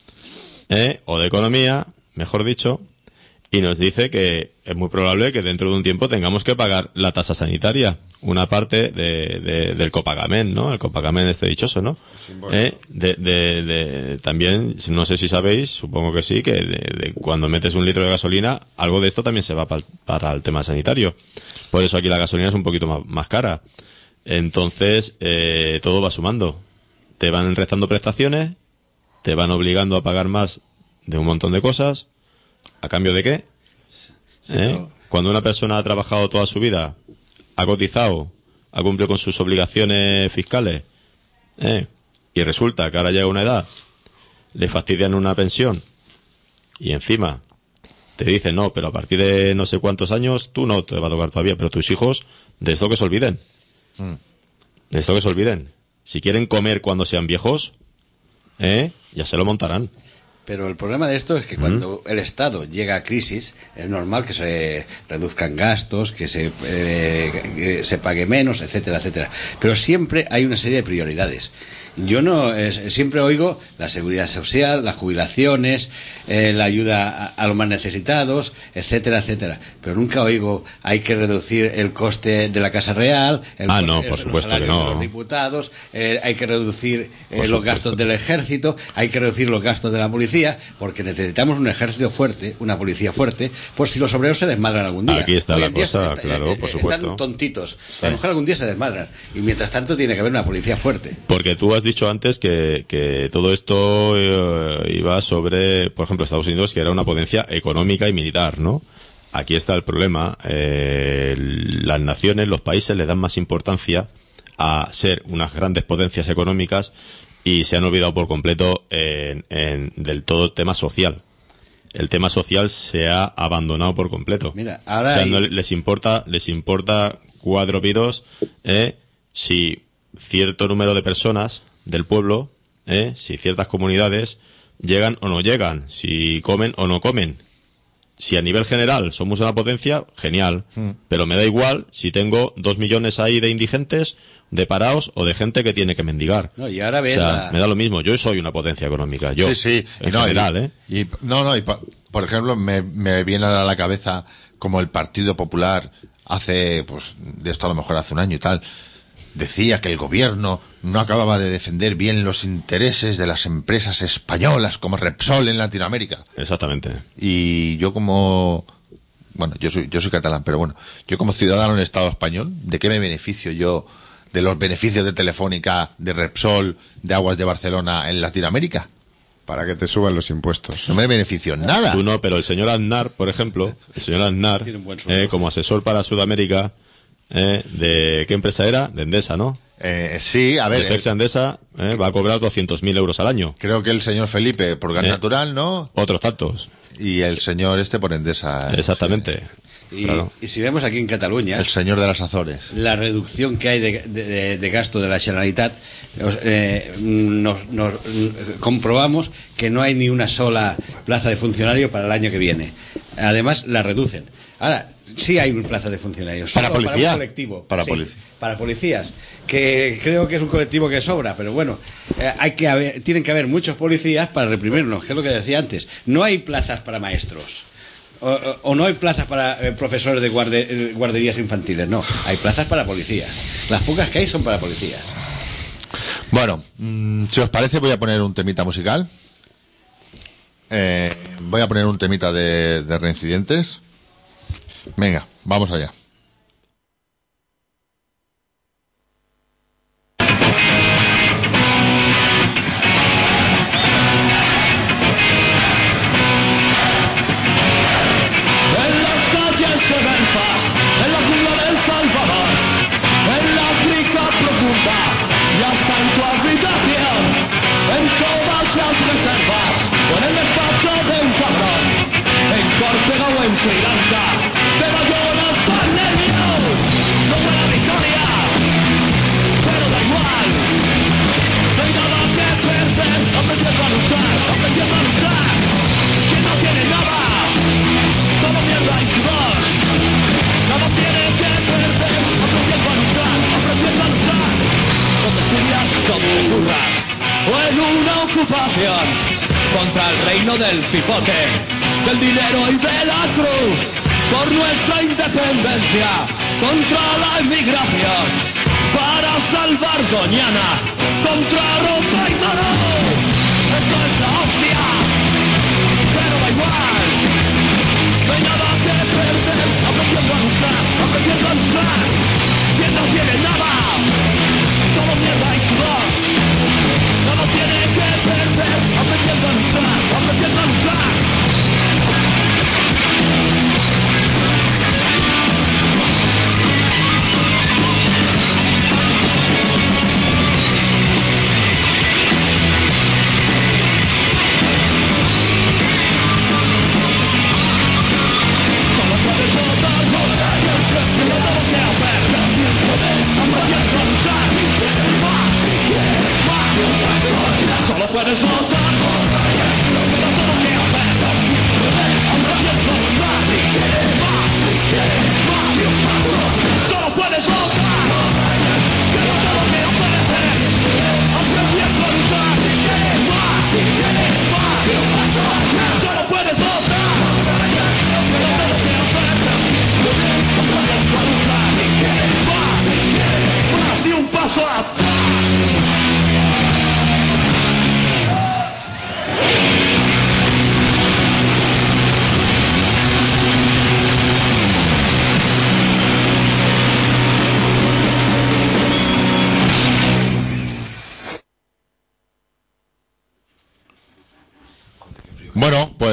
eh, o de Economía, mejor dicho, y nos dice que es muy probable que dentro de un tiempo tengamos que pagar la tasa sanitaria, una parte de, de- del Copagamen, ¿no? El Copagamen este dichoso, ¿no? Eh, de, de- de- también, no sé si sabéis, supongo que sí, que de, de cuando metes un litro de gasolina, algo de esto también se va pal- para el tema sanitario. Por eso aquí la gasolina es un poquito más, más cara. Entonces, eh, todo va sumando. Te van restando prestaciones, te van obligando a pagar más de un montón de cosas. ¿A cambio de qué? ¿Eh? pero- Cuando una persona ha trabajado toda su vida, ha cotizado, ha cumplido con sus obligaciones fiscales, ¿eh? Y resulta que ahora llega una edad, le fastidian una pensión y encima te dicen, no, pero a partir de no sé cuántos años tú no te va a tocar todavía, pero tus hijos de esto que se olviden. Mm. De esto que se olviden. Si quieren comer cuando sean viejos, ¿eh? ya se lo montarán. Pero el problema de esto es que cuando el Estado llega a crisis, es normal que se reduzcan gastos, que se, eh, que se pague menos, etcétera, etcétera. Pero siempre hay una serie de prioridades. Yo no es, siempre oigo la seguridad social, las jubilaciones, eh, la ayuda a, a los más necesitados, etcétera, etcétera. Pero nunca oigo hay que reducir el coste de la Casa Real, el ah, coste, no, por los supuesto que salarios no. de los diputados, eh, hay que reducir eh, los supuesto. gastos del ejército, hay que reducir los gastos de la policía, porque necesitamos un ejército fuerte, una policía fuerte, por si los obreros se desmadran algún día. Aquí está Hoy la en día cosa, está- claro, eh, por eh, supuesto. Están tontitos. A lo mejor algún día se desmadran. Y mientras tanto tiene que haber una policía fuerte. Porque tú has dicho antes que, que todo esto eh, iba sobre, por ejemplo, Estados Unidos, que era una potencia económica y militar, ¿no? Aquí está el problema. Eh, las naciones, los países le dan más importancia a ser unas grandes potencias económicas y se han olvidado por completo en, en, del todo el tema social. El tema social se ha abandonado por completo. Mira, ahora o sea, hay- no les importa, les importa cuatro pitos eh, si cierto número de personas del pueblo, eh, si ciertas comunidades llegan o no llegan, si comen o no comen. Si a nivel general somos una potencia, genial, Mm. pero me da igual si tengo dos millones ahí de indigentes, de parados o de gente que tiene que mendigar. No, y ahora O ves sea, la- me da lo mismo, yo soy una potencia económica, yo, sí, sí. en Y no, general, y, ¿eh? y- no, no, y pa- por ejemplo, me, me viene a la cabeza como el Partido Popular hace, pues, de esto a lo mejor hace un año y tal, decía que el gobierno no acababa de defender bien los intereses de las empresas españolas como Repsol en Latinoamérica. Exactamente. Y yo como, bueno, yo soy, yo soy catalán, pero bueno, yo como ciudadano del Estado español, ¿de qué me beneficio yo de los beneficios de Telefónica, de Repsol, de Aguas de Barcelona en Latinoamérica? Para que te suban los impuestos. No me beneficio en nada. Tú no, pero el señor Aznar, por ejemplo, el señor Aznar, Tiene un buen sueldo. eh, como asesor para Sudamérica, eh, ¿de qué empresa era? De Endesa, ¿no? Eh, sí, a ver, De Fexa Endesa, eh, va a cobrar doscientos mil euros al año. creo que el señor Felipe por gas Eh. natural, ¿no? Otros tantos. Y el señor este por Endesa. eh, Exactamente. Y, Claro. y si vemos aquí en Cataluña El señor de las Azores. la reducción que hay de, de- de- de gasto de la Generalitat, os- eh, nos, nos- comprobamos que no hay ni una sola plaza de funcionario para el año que viene. Además, la reducen. Ahora, sí hay una plaza de funcionarios. ¿Para solo policía? Para un colectivo. Para Sí, polici- para policías. Que creo que es un colectivo que sobra, pero bueno, eh, hay que haber, tienen que haber muchos policías para reprimirnos, que es lo que decía antes. No hay plazas para maestros. O, o- o no hay plazas para eh, profesores de guarde- eh, guarderías infantiles, no. Hay plazas para policías. Las pocas que hay son para policías. Bueno, mm, si os parece voy a poner un temita musical. Eh, voy a poner un temita de, de reincidentes. Venga, vamos allá. En las calles de Belfast, en la jungla del Salvador, en la África profunda y hasta en tu habitación, en todas las reservas, o en el despacho de un cabrón, en Córcega o en Sri Lanka, de Bayona hasta el Nervio, no fue la victoria, pero da igual, no hay nada que perder, aprendiendo a luchar, aprendiendo a luchar, quien no tiene nada. Solo mierda y sudor. Nada tiene que perder. Aprendiendo a luchar, aprendiendo a luchar. Donde estudias, donde curras, o en una ocupación contra el reino del cipote, del dinero y de la cruz, por nuestra independencia, contra la emigración, para salvar Doñana, contra Rota y Toro. Esto es la hostia, pero da igual. No hay nada que perder, aprendiendo a luchar, aprendiendo a luchar. Quien no tiene nada, solo mierda y sudor. Nada tiene que perder, aprendiendo a luchar, aprendiendo a luchar. Solo puedes votar por ellos, no tengo que hacer, no tengo que hacer.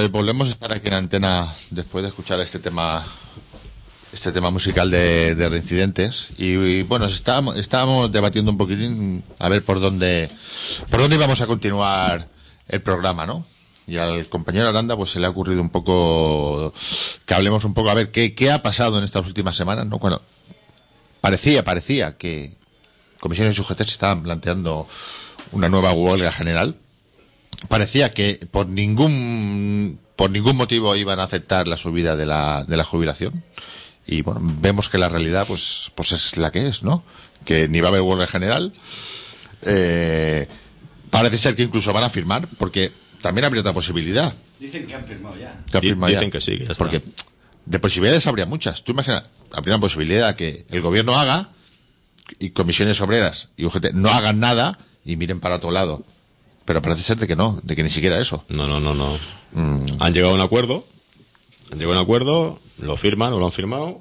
eh, volvemos a estar aquí en Antena después de escuchar este tema este tema musical de, de reincidentes y, y bueno, estábamos, estábamos debatiendo un poquitín a ver por dónde por dónde íbamos a continuar el programa, ¿no? Y al compañero Aranda pues se le ha ocurrido un poco que hablemos un poco a ver qué, qué ha pasado en estas últimas semanas, ¿no? Cuando parecía, parecía que comisiones y U G T se estaban planteando una nueva huelga general. Parecía que por ningún por ningún motivo iban a aceptar la subida de la, de la jubilación. Y bueno, vemos que la realidad pues pues es la que es, ¿no? Que ni va a haber huelga general. Eh, parece ser que incluso van a firmar, porque también habría otra posibilidad. Dicen que han firmado ya. Que han firmado Dicen ya. que sí, que ya está. Porque de posibilidades habría muchas. Tú imaginas, habría una posibilidad que el gobierno haga y comisiones obreras y U G T no hagan nada y miren para otro lado. Pero parece ser de que no, de que ni siquiera eso. No, no, no, no. Mm. Han llegado a un acuerdo, han llegado a un acuerdo, lo firman o lo han firmado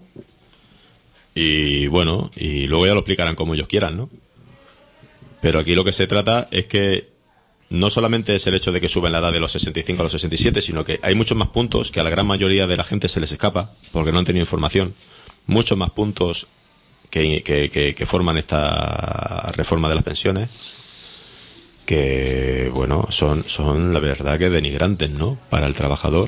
y bueno, y luego ya lo explicarán como ellos quieran, ¿no? Pero aquí lo que se trata es que no solamente es el hecho de que suben la edad de los sesenta y cinco a los sesenta y siete, sino que hay muchos más puntos que a la gran mayoría de la gente se les escapa porque no han tenido información. Muchos más puntos que, que, que, que forman esta reforma de las pensiones que, bueno, son, son la verdad que denigrantes, ¿no? Para el trabajador.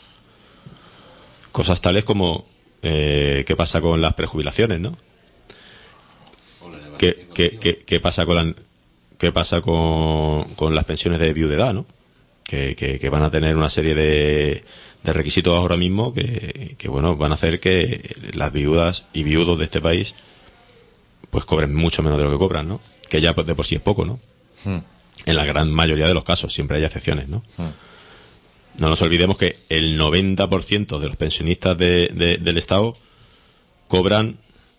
Cosas tales como eh, qué pasa con las prejubilaciones, ¿no? ¿Qué, qué, qué, qué pasa con la, qué pasa con, con las pensiones de viudedad, ¿no? Que, que, que van a tener una serie de, de requisitos ahora mismo que, que, bueno, van a hacer que las viudas y viudos de este país pues cobren mucho menos de lo que cobran, ¿no? Que ya de por sí es poco, ¿no? Hmm. En la gran mayoría de los casos, siempre hay excepciones, ¿no? Hmm. No nos olvidemos que el noventa por ciento de los pensionistas de, de, del Estado cobran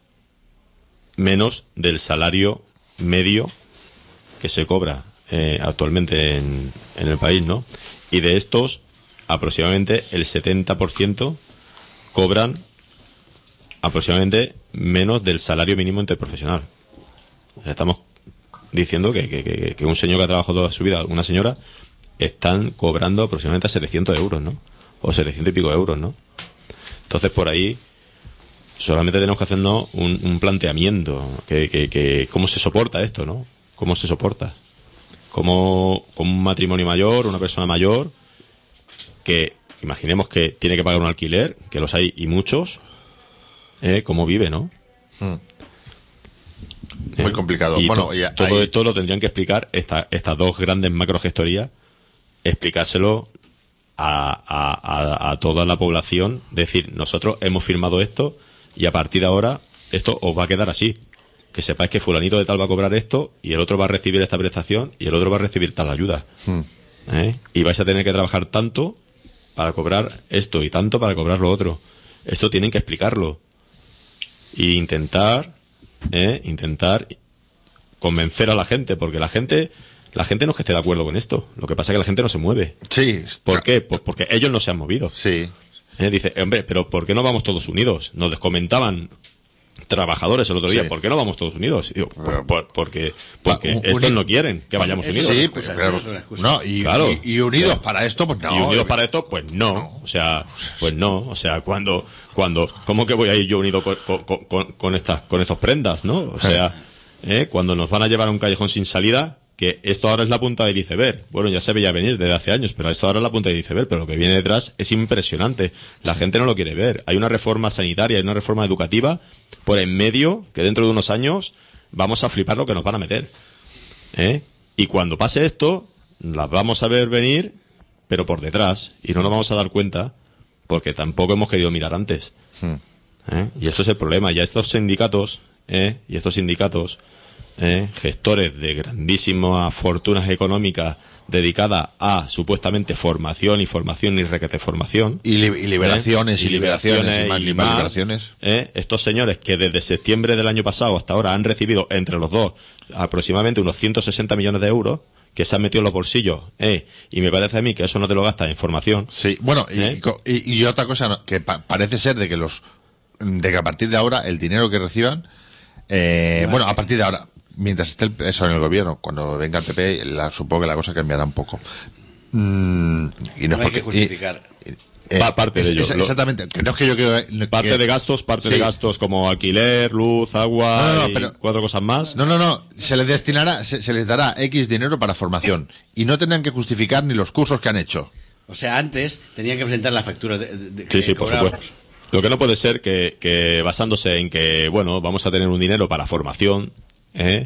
menos del salario medio que se cobra eh, actualmente en, en el país, ¿no? Y de estos, aproximadamente el setenta por ciento cobran aproximadamente menos del salario mínimo interprofesional. O sea, estamos diciendo que, que, que, que un señor que ha trabajado toda su vida, una señora, están cobrando aproximadamente setecientos euros, ¿no? O setecientos y pico euros, ¿no? Entonces, por ahí solamente tenemos que hacernos un, un planteamiento, que, que, que cómo se soporta esto, ¿no? ¿Cómo se soporta? Como un matrimonio mayor, una persona mayor, que imaginemos que tiene que pagar un alquiler, que los hay y muchos, ¿eh? ¿Cómo vive, no? Hmm. Muy complicado. Y bueno, to, ya, todo ahí... esto lo tendrían que explicar esta, estas dos grandes macrogestorías, explicárselo a, a, a, a toda la población, decir, nosotros hemos firmado esto y a partir de ahora esto os va a quedar así. Que sepáis que fulanito de tal va a cobrar esto y el otro va a recibir esta prestación y el otro va a recibir tal ayuda. Hmm. ¿Eh? Y vais a tener que trabajar tanto para cobrar esto y tanto para cobrar lo otro. Esto tienen que explicarlo. E intentar, ¿eh? intentar convencer a la gente, porque la gente... La gente no es que esté de acuerdo con esto. Lo que pasa es que la gente no se mueve. Sí. ¿Por qué? Pues porque ellos no se han movido. Sí. ¿Eh? Dice, hombre, pero ¿por qué no vamos todos unidos? Nos descomentaban trabajadores el otro día. Sí. ¿Por qué no vamos todos unidos? Digo, por, por, porque porque un, estos no quieren que vayamos sí, unidos. Sí, pues, pero, no, y, claro. y, y unidos claro. para esto, pues no. Y unidos para esto, pues no. O sea, pues no. O sea, cuando, cuando, ¿cómo que voy a ir yo unido con, con, con, con estas, con estas prendas, no? O sea, ¿eh? Cuando nos van a llevar a un callejón sin salida, que esto ahora es la punta del iceberg. Bueno, ya se veía venir desde hace años, pero esto ahora es la punta del iceberg, pero lo que viene detrás es impresionante. La gente no lo quiere ver. Hay una reforma sanitaria, hay una reforma educativa por en medio, que dentro de unos años vamos a flipar lo que nos van a meter. ¿Eh? Y cuando pase esto, las vamos a ver venir, pero por detrás, y no nos vamos a dar cuenta, porque tampoco hemos querido mirar antes. ¿Eh? Y esto es el problema. Ya estos sindicatos, ¿eh? y estos sindicatos, ¿Eh? gestores de grandísimas fortunas económicas dedicadas a supuestamente formación y formación y requete formación y, li y liberaciones ¿eh? y, y liberaciones, liberaciones y más, y más liberaciones ¿eh? Estos señores que desde septiembre del año pasado hasta ahora han recibido entre los dos aproximadamente unos ciento sesenta millones de euros que se han metido en los bolsillos, ¿eh? Y me parece a mí que eso no te lo gastas en formación. Sí, bueno, ¿eh? y, y, y otra cosa que pa parece ser de que los de que a partir de ahora el dinero que reciban eh, bueno, a partir de ahora mientras esté el, eso en el gobierno, cuando venga el P P, la, supongo que la cosa cambiará un poco. Mm, y no, no es hay que porque, justificar. y- eh, Pa- parte de es- ello. es- Lo- exactamente. Que no es que yo quiero. Parte que- de gastos, parte Sí. de gastos como alquiler, luz, agua No, no, no, y pero- cuatro cosas más. No, no, no. Se les destinará, se, se les dará X dinero para formación. Y no tendrán que justificar ni los cursos que han hecho. O sea, antes tenían que presentar la factura de, de- de- Sí, que sí, por cobrábamos. supuesto. Lo que no puede ser que, que basándose en que, bueno, vamos a tener un dinero para formación, ¿eh?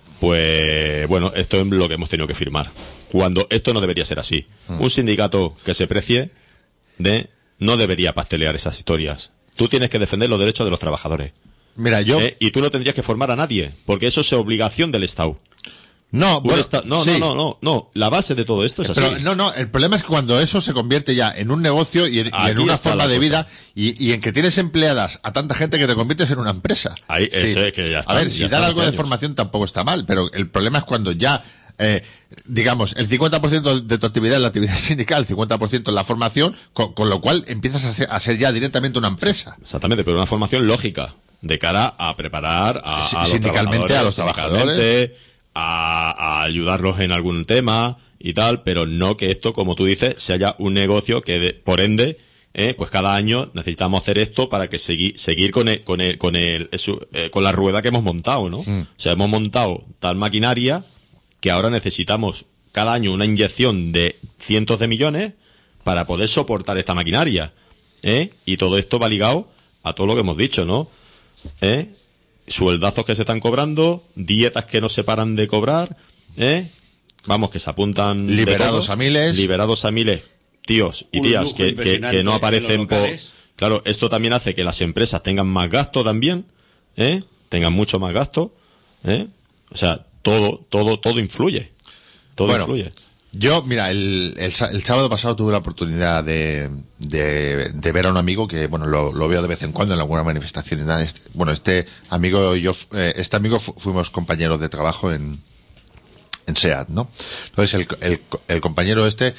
Pues, bueno, esto es lo que hemos tenido que firmar. Cuando esto no debería ser así. Un sindicato que se precie de no debería pastelear esas historias. Tú tienes que defender los derechos de los trabajadores. Mira, yo. ¿eh? Y tú no tendrías que formar a nadie, porque eso es obligación del Estado. No, Un bueno, esta- no, sí. no, no, no, no. La base de todo esto es así. Pero no, no, el problema es que cuando eso se convierte ya en un negocio y en, y en Aquí una está forma la de cosa. vida y, y en que tienes empleadas a tanta gente que te conviertes en una empresa. Ahí, eso es que ya está, A ver, ya si está, dar algo hace de años. formación tampoco está mal, pero el problema es cuando ya, eh, digamos, el cincuenta por ciento de tu actividad es la actividad sindical, el cincuenta por ciento es la formación, con, con lo cual empiezas a ser, a ser ya directamente una empresa. Exactamente, pero una formación lógica de cara a preparar a, Sí, a los sindicalmente, a los sindicalmente, a, a ayudarlos en algún tema y tal, pero no que esto, como tú dices, se haya un negocio que, de- por ende, eh, pues cada año necesitamos hacer esto para que segui- seguir con el, con el, con el, eso, eh, con la rueda que hemos montado, ¿no? O sea, hemos montado tal maquinaria que ahora necesitamos cada año una inyección de cientos de millones para poder soportar esta maquinaria, ¿eh? Y todo esto va ligado a todo lo que hemos dicho, ¿no? ¿Eh? Sueldazos que se están cobrando, dietas que no se paran de cobrar, ¿eh? Vamos, que se apuntan de Liberados todo. a miles. Liberados a miles, tíos y Un tías lujo que, que, impresionante que no en aparecen los por... locales. Claro, esto también hace que las empresas tengan más gasto también, ¿eh? Tengan mucho más gasto, ¿eh? O sea, todo, todo, todo influye. Todo Bueno, influye. Yo, mira, el, el, sa- el sábado pasado tuve la oportunidad de, de, de ver a un amigo que, bueno, lo, lo veo de vez en cuando en alguna manifestación y nada. Este- bueno, este amigo y yo, eh, este amigo fu- fuimos compañeros de trabajo en, en SEAT, ¿no? Entonces el, el, el compañero este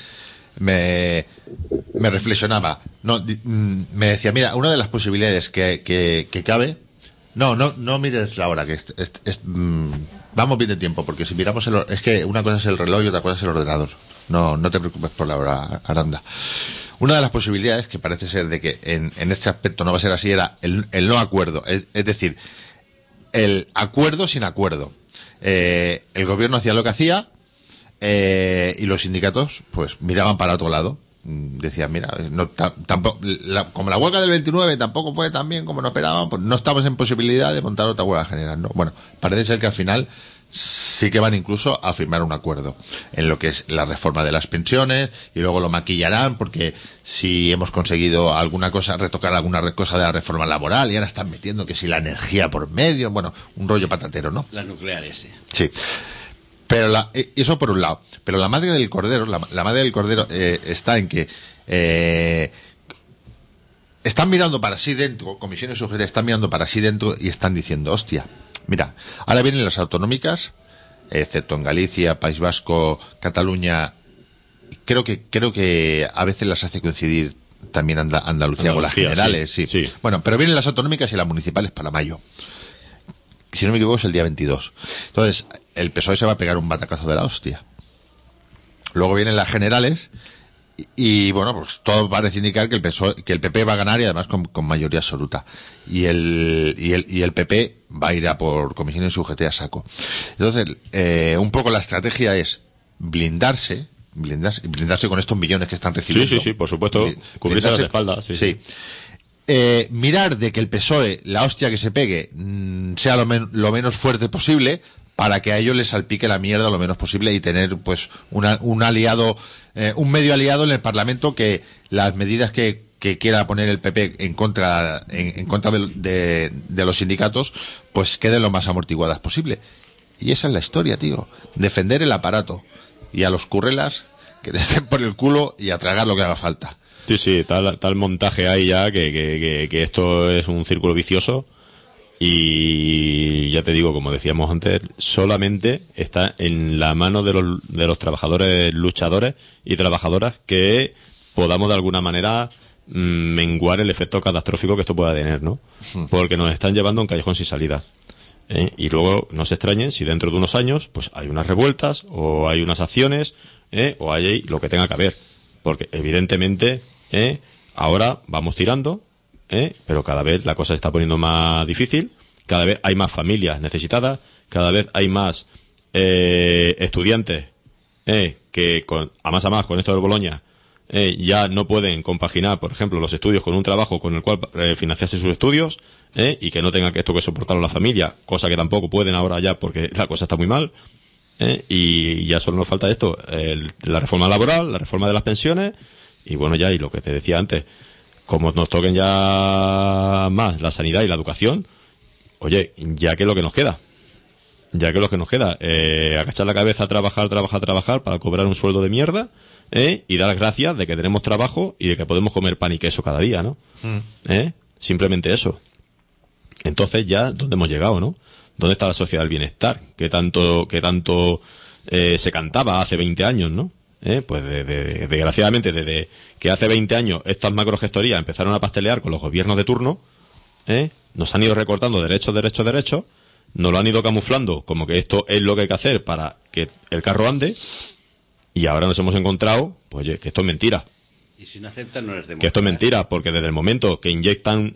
me, me reflexionaba, no, di- mm, me decía, mira, una de las posibilidades que, que, que cabe, no, no, no mires la hora, que es, es- es, mm, vamos bien de tiempo, porque si miramos el, or- es que una cosa es el reloj y otra cosa es el ordenador. No, no te preocupes por la hora, Aranda. Una de las posibilidades, que parece ser de que en, en este aspecto no va a ser así, era el, el no acuerdo, es, es decir, el acuerdo sin acuerdo. Eh, el gobierno hacía lo que hacía, eh, y los sindicatos pues miraban para otro lado. Mm, decían, mira, no, ta- tampoco, la- como la huelga del veintinueve tampoco fue tan bien como no esperaban, pues no estamos en posibilidad de montar otra huelga general, ¿no? Bueno, parece ser que al final sí que van incluso a firmar un acuerdo en lo que es la reforma de las pensiones, y luego lo maquillarán porque si hemos conseguido alguna cosa, retocar alguna re- cosa de la reforma laboral, y ahora están metiendo que si la energía por medio, bueno, un rollo patatero, ¿no? Las nucleares, sí. Sí. Pero la, eh, eso por un lado. Pero la madre del cordero, la, la madre del cordero eh, está en que eh, están mirando para sí dentro, comisiones sujetas están mirando para sí dentro y están diciendo, hostia, mira, ahora vienen las autonómicas, excepto en Galicia, País Vasco, Cataluña, creo que creo que a veces las hace coincidir también Anda- Andalucía, con las Andalucía, generales, sí, sí, sí. Bueno, pero vienen las autonómicas y las municipales para mayo. Si no me equivoco es el día veintidós. Entonces, el P S O E se va a pegar un batacazo de la hostia. Luego vienen las generales y, y, bueno, pues todo parece indicar que el P S O E, que el P P va a ganar, y además con, con mayoría absoluta. Y el, y el y el P P va a ir a por comisiones sujetas a saco. Entonces, eh, un poco la estrategia es blindarse, blindarse, blindarse con estos millones que están recibiendo. Sí, sí, sí, por supuesto, Bli- cubrirse las blindarse- espaldas, sí, sí. Eh, mirar de que el P S O E, la hostia que se pegue, mm, sea lo, men- lo menos fuerte posible, para que a ellos les salpique la mierda lo menos posible, y tener pues una- un aliado, eh, un medio aliado en el Parlamento, que las medidas que, que quiera poner el P P en contra en, en contra de, de- de los sindicatos, pues queden lo más amortiguadas posible. Y esa es la historia, tío. Defender el aparato, y a los currelas que les den por el culo y a tragar lo que haga falta. Sí, sí, tal, tal montaje hay ya que, que, que, que esto es un círculo vicioso, y ya te digo, como decíamos antes, solamente está en la mano de los, de los trabajadores luchadores y trabajadoras que podamos de alguna manera mm, menguar el efecto catastrófico que esto pueda tener, ¿no? Porque nos están llevando a un callejón sin salida. ¿eh? Y luego no se extrañen si dentro de unos años pues hay unas revueltas o hay unas acciones ¿eh? O hay ahí lo que tenga que haber. Porque evidentemente, ¿eh? Ahora vamos tirando, ¿eh? Pero cada vez la cosa se está poniendo más difícil, cada vez hay más familias necesitadas, cada vez hay más eh, estudiantes eh, que con, a más a más con esto del Boloña eh, ya no pueden compaginar, por ejemplo, los estudios con un trabajo con el cual eh, financiarse sus estudios eh, y que no tengan que esto que soportarlo la familia, cosa que tampoco pueden ahora ya porque la cosa está muy mal. Eh, y ya solo nos falta esto, el, la reforma laboral, la reforma de las pensiones y bueno ya, y lo que te decía antes, como nos toquen ya más la sanidad y la educación, oye, ya que es lo que nos queda, ya que es lo que nos queda, eh, agachar la cabeza, trabajar, trabajar, trabajar para cobrar un sueldo de mierda eh, y dar las gracias de que tenemos trabajo y de que podemos comer pan y queso cada día, ¿no? Mm. ¿Eh? Simplemente eso. Entonces ya, ¿dónde hemos llegado, no? ¿Dónde está la sociedad del bienestar? Que tanto, que tanto eh, se cantaba hace veinte años, ¿no? ¿Eh? Pues de, de, desgraciadamente, desde que hace veinte años estas macrogestorías empezaron a pastelear con los gobiernos de turno, ¿eh? Nos han ido recortando derechos, derechos, derechos, nos lo han ido camuflando como que esto es lo que hay que hacer para que el carro ande, y ahora nos hemos encontrado, pues oye, que esto es mentira. Y si no aceptan, no les demostran. Que esto es mentira, porque desde el momento que inyectan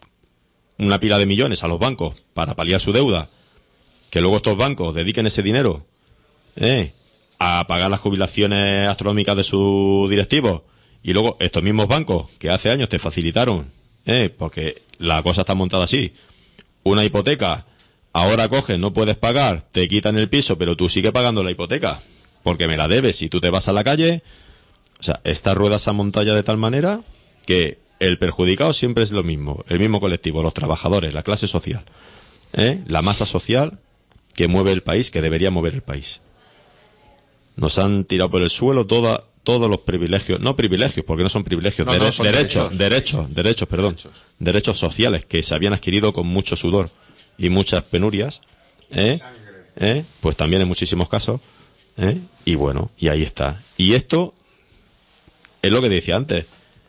una pila de millones a los bancos para paliar su deuda, que luego estos bancos dediquen ese dinero eh, a pagar las jubilaciones astronómicas de sus directivos, y luego estos mismos bancos que hace años te facilitaron, eh, porque la cosa está montada así, una hipoteca, ahora coges, no puedes pagar, te quitan el piso, pero tú sigues pagando la hipoteca, porque me la debes y tú te vas a la calle. O sea, esta rueda se ha montado ya de tal manera que el perjudicado siempre es lo mismo, el mismo colectivo, los trabajadores, la clase social, ¿eh? La masa social que mueve el país, que debería mover el país. Nos han tirado por el suelo toda, todos los privilegios, no privilegios, porque no son privilegios, no, dere- no, son derechos, derechos, derechos, derechos, perdón, derechos. derechos sociales que se habían adquirido con mucho sudor y muchas penurias, ¿eh? ¿Eh? Pues también en muchísimos casos, ¿eh? Y bueno, y ahí está. Y esto es lo que decía antes.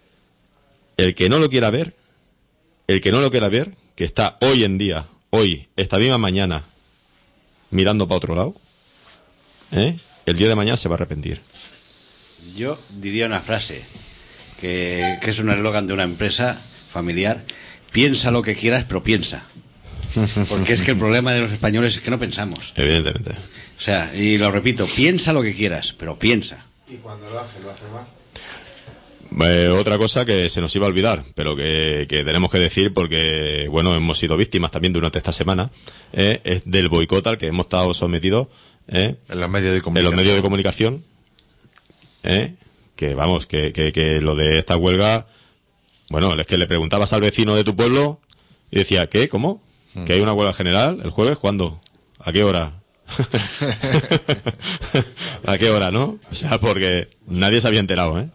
El que no lo quiera ver, el que no lo quiera ver, que está hoy en día, hoy, esta misma mañana, mirando para otro lado, ¿eh? El día de mañana se va a arrepentir. Yo diría una frase, que, que es un eslogan de una empresa familiar: piensa lo que quieras, pero piensa. Porque es que el problema de los españoles es que no pensamos. Evidentemente. O sea, y lo repito, piensa lo que quieras, pero piensa. Y cuando lo hace, lo hace mal. Eh, otra cosa que se nos iba a olvidar, pero que, que tenemos que decir porque, bueno, hemos sido víctimas también durante esta semana, eh, es del boicot al que hemos estado sometidos eh, en los medios de en comunicación. los medios de comunicación, eh, que vamos, que, que, que lo de esta huelga, bueno, es que le preguntabas al vecino de tu pueblo y decía, ¿qué? ¿Cómo? Mm. ¿Que hay una huelga general el jueves? ¿Cuándo? ¿A qué hora? ¿A qué hora, no? O sea, porque nadie se había enterado, ¿eh?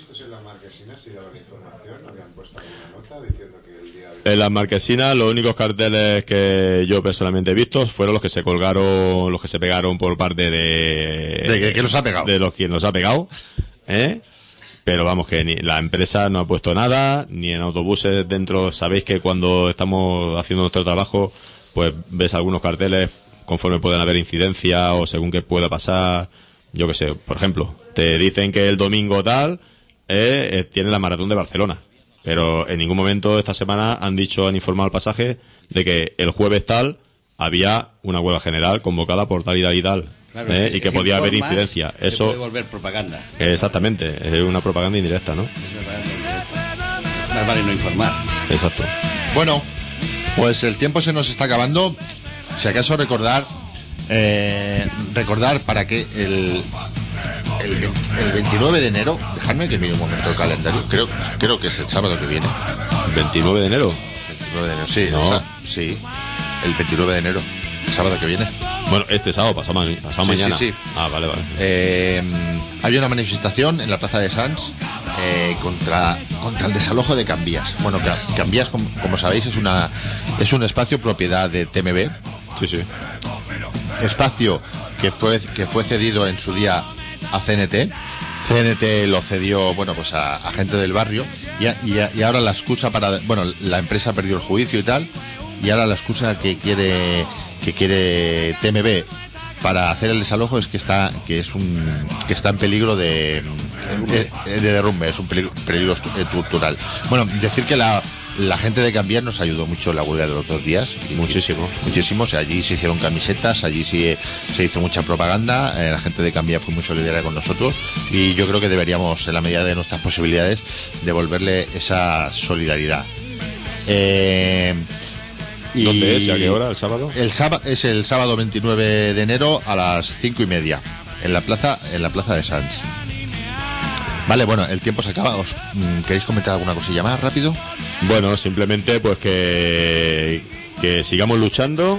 En las marquesinas, los únicos carteles que yo personalmente he visto fueron los que se colgaron, los que se pegaron por parte de... ¿De qué, qué los ha pegado? De los quien los ha pegado, ¿eh? Pero vamos, que ni la empresa no ha puesto nada, ni en autobuses dentro. Sabéis que cuando estamos haciendo nuestro trabajo, pues ves algunos carteles conforme pueden haber incidencia o según qué pueda pasar. Yo qué sé, por ejemplo, te dicen que el domingo tal eh, eh, tiene la maratón de Barcelona. Pero en ningún momento esta semana han dicho, han informado al pasaje de que el jueves tal había una huelga general convocada por tal y tal y tal, claro, ¿eh? es, y que podía haber incidencia. Se Eso puede volver propaganda. Exactamente, es una propaganda indirecta, ¿no? Más vale no informar. Exacto. Bueno, pues el tiempo se nos está acabando. Si acaso recordar, eh, recordar para que el El, el veintinueve de enero, dejadme que mire un momento el calendario, creo, creo que es el sábado que viene. ¿veintinueve de enero? veintinueve de enero, sí, no. esa, sí, el veintinueve de enero, el sábado que viene. Bueno, este sábado, pasado, ma- pasado sí, mañana. Sí, sí. Ah, vale, vale. Eh, hay una manifestación en la Plaza de Sants eh, contra, contra el desalojo de Can Vías. Bueno, Can Vías, como, como sabéis, es, una, es un espacio propiedad de T M B. Sí, sí. Espacio que fue, que fue cedido en su día a C N T. C N T lo cedió, bueno, pues a, a gente del barrio y, a, y, a, y ahora la excusa para, bueno, la empresa perdió el juicio y tal, y ahora la excusa que quiere que quiere T M B para hacer el desalojo es que está que es un que está en peligro de de, de derrumbe, es un peligro, peligro estructural. Bueno, decir que la La gente de Cambiar nos ayudó mucho en la huelga de los dos días. Y muchísimo. Muchísimo. O sea, allí se hicieron camisetas, allí sí, se hizo mucha propaganda. Eh, la gente de Cambiar fue muy solidaria con nosotros. Y yo creo que deberíamos, en la medida de nuestras posibilidades, devolverle esa solidaridad. Eh, y ¿Dónde es y a qué hora? ¿El sábado? El sábado es el sábado veintinueve de enero a las cinco y media. En la plaza, en la plaza de Sants. Vale, bueno, el tiempo se acaba. ¿Os, ¿Queréis comentar alguna cosilla más rápido? Bueno, simplemente pues que, que sigamos luchando,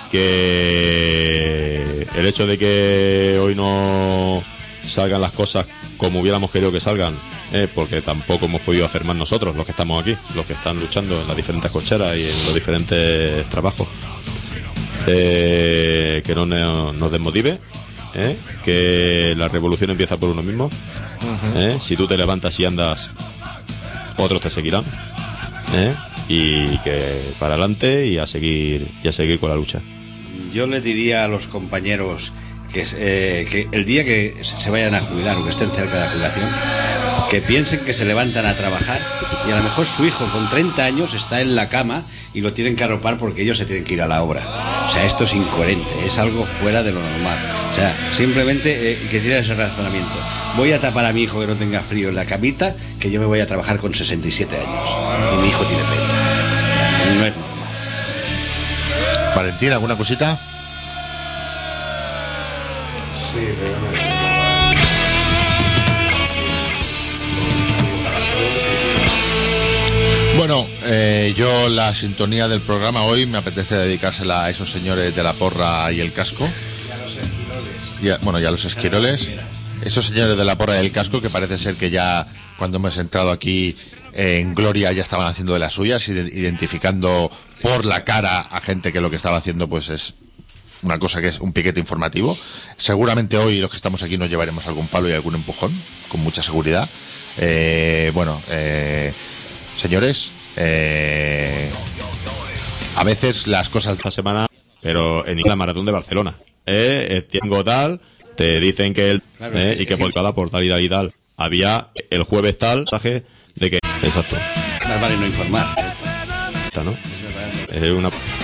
que el hecho de que hoy no salgan las cosas como hubiéramos querido que salgan, eh, porque tampoco hemos podido hacer más nosotros, los que estamos aquí, los que están luchando en las diferentes cocheras y en los diferentes trabajos, eh, que no nos, nos desmotive. ¿Eh? Que la revolución empieza por uno mismo. Uh-huh. ¿Eh? Si tú te levantas y andas, otros te seguirán. ¿Eh? Y que para adelante y a seguir y a seguir con la lucha. Yo le diría a los compañeros que, eh, que el día que se vayan a jubilar o que estén cerca de la jubilación, que piensen que se levantan a trabajar y a lo mejor su hijo con treinta años está en la cama y lo tienen que arropar porque ellos se tienen que ir a la obra. O sea, esto es incoherente, es algo fuera de lo normal. O sea, simplemente eh, que hiciera ese razonamiento. Voy a tapar a mi hijo que no tenga frío en la camita, que yo me voy a trabajar con sesenta y siete años y mi hijo tiene treinta. No es normal. Valentín, ¿alguna cosita? Sí, pero no. Bueno, eh, yo la sintonía del programa hoy me apetece dedicársela a esos señores de la porra y el casco. Y a los esquiroles. Y a, bueno, y a los esquiroles. Esos señores de la porra y el casco que parece ser que ya cuando hemos entrado aquí eh, en Gloria ya estaban haciendo de las suyas, identificando por la cara a gente que lo que estaba haciendo pues es una cosa que es un piquete informativo. Seguramente hoy los que estamos aquí nos llevaremos algún palo y algún empujón, con mucha seguridad. Eh, bueno, eh... Señores, eh, a veces las cosas esta semana, pero en la maratón de Barcelona, eh, tengo tal, te dicen que el claro, eh, sí, y que sí. por cada por tal y tal y tal había el jueves tal mensaje de que exacto. Más vale no informar. Esta, ¿no? Es una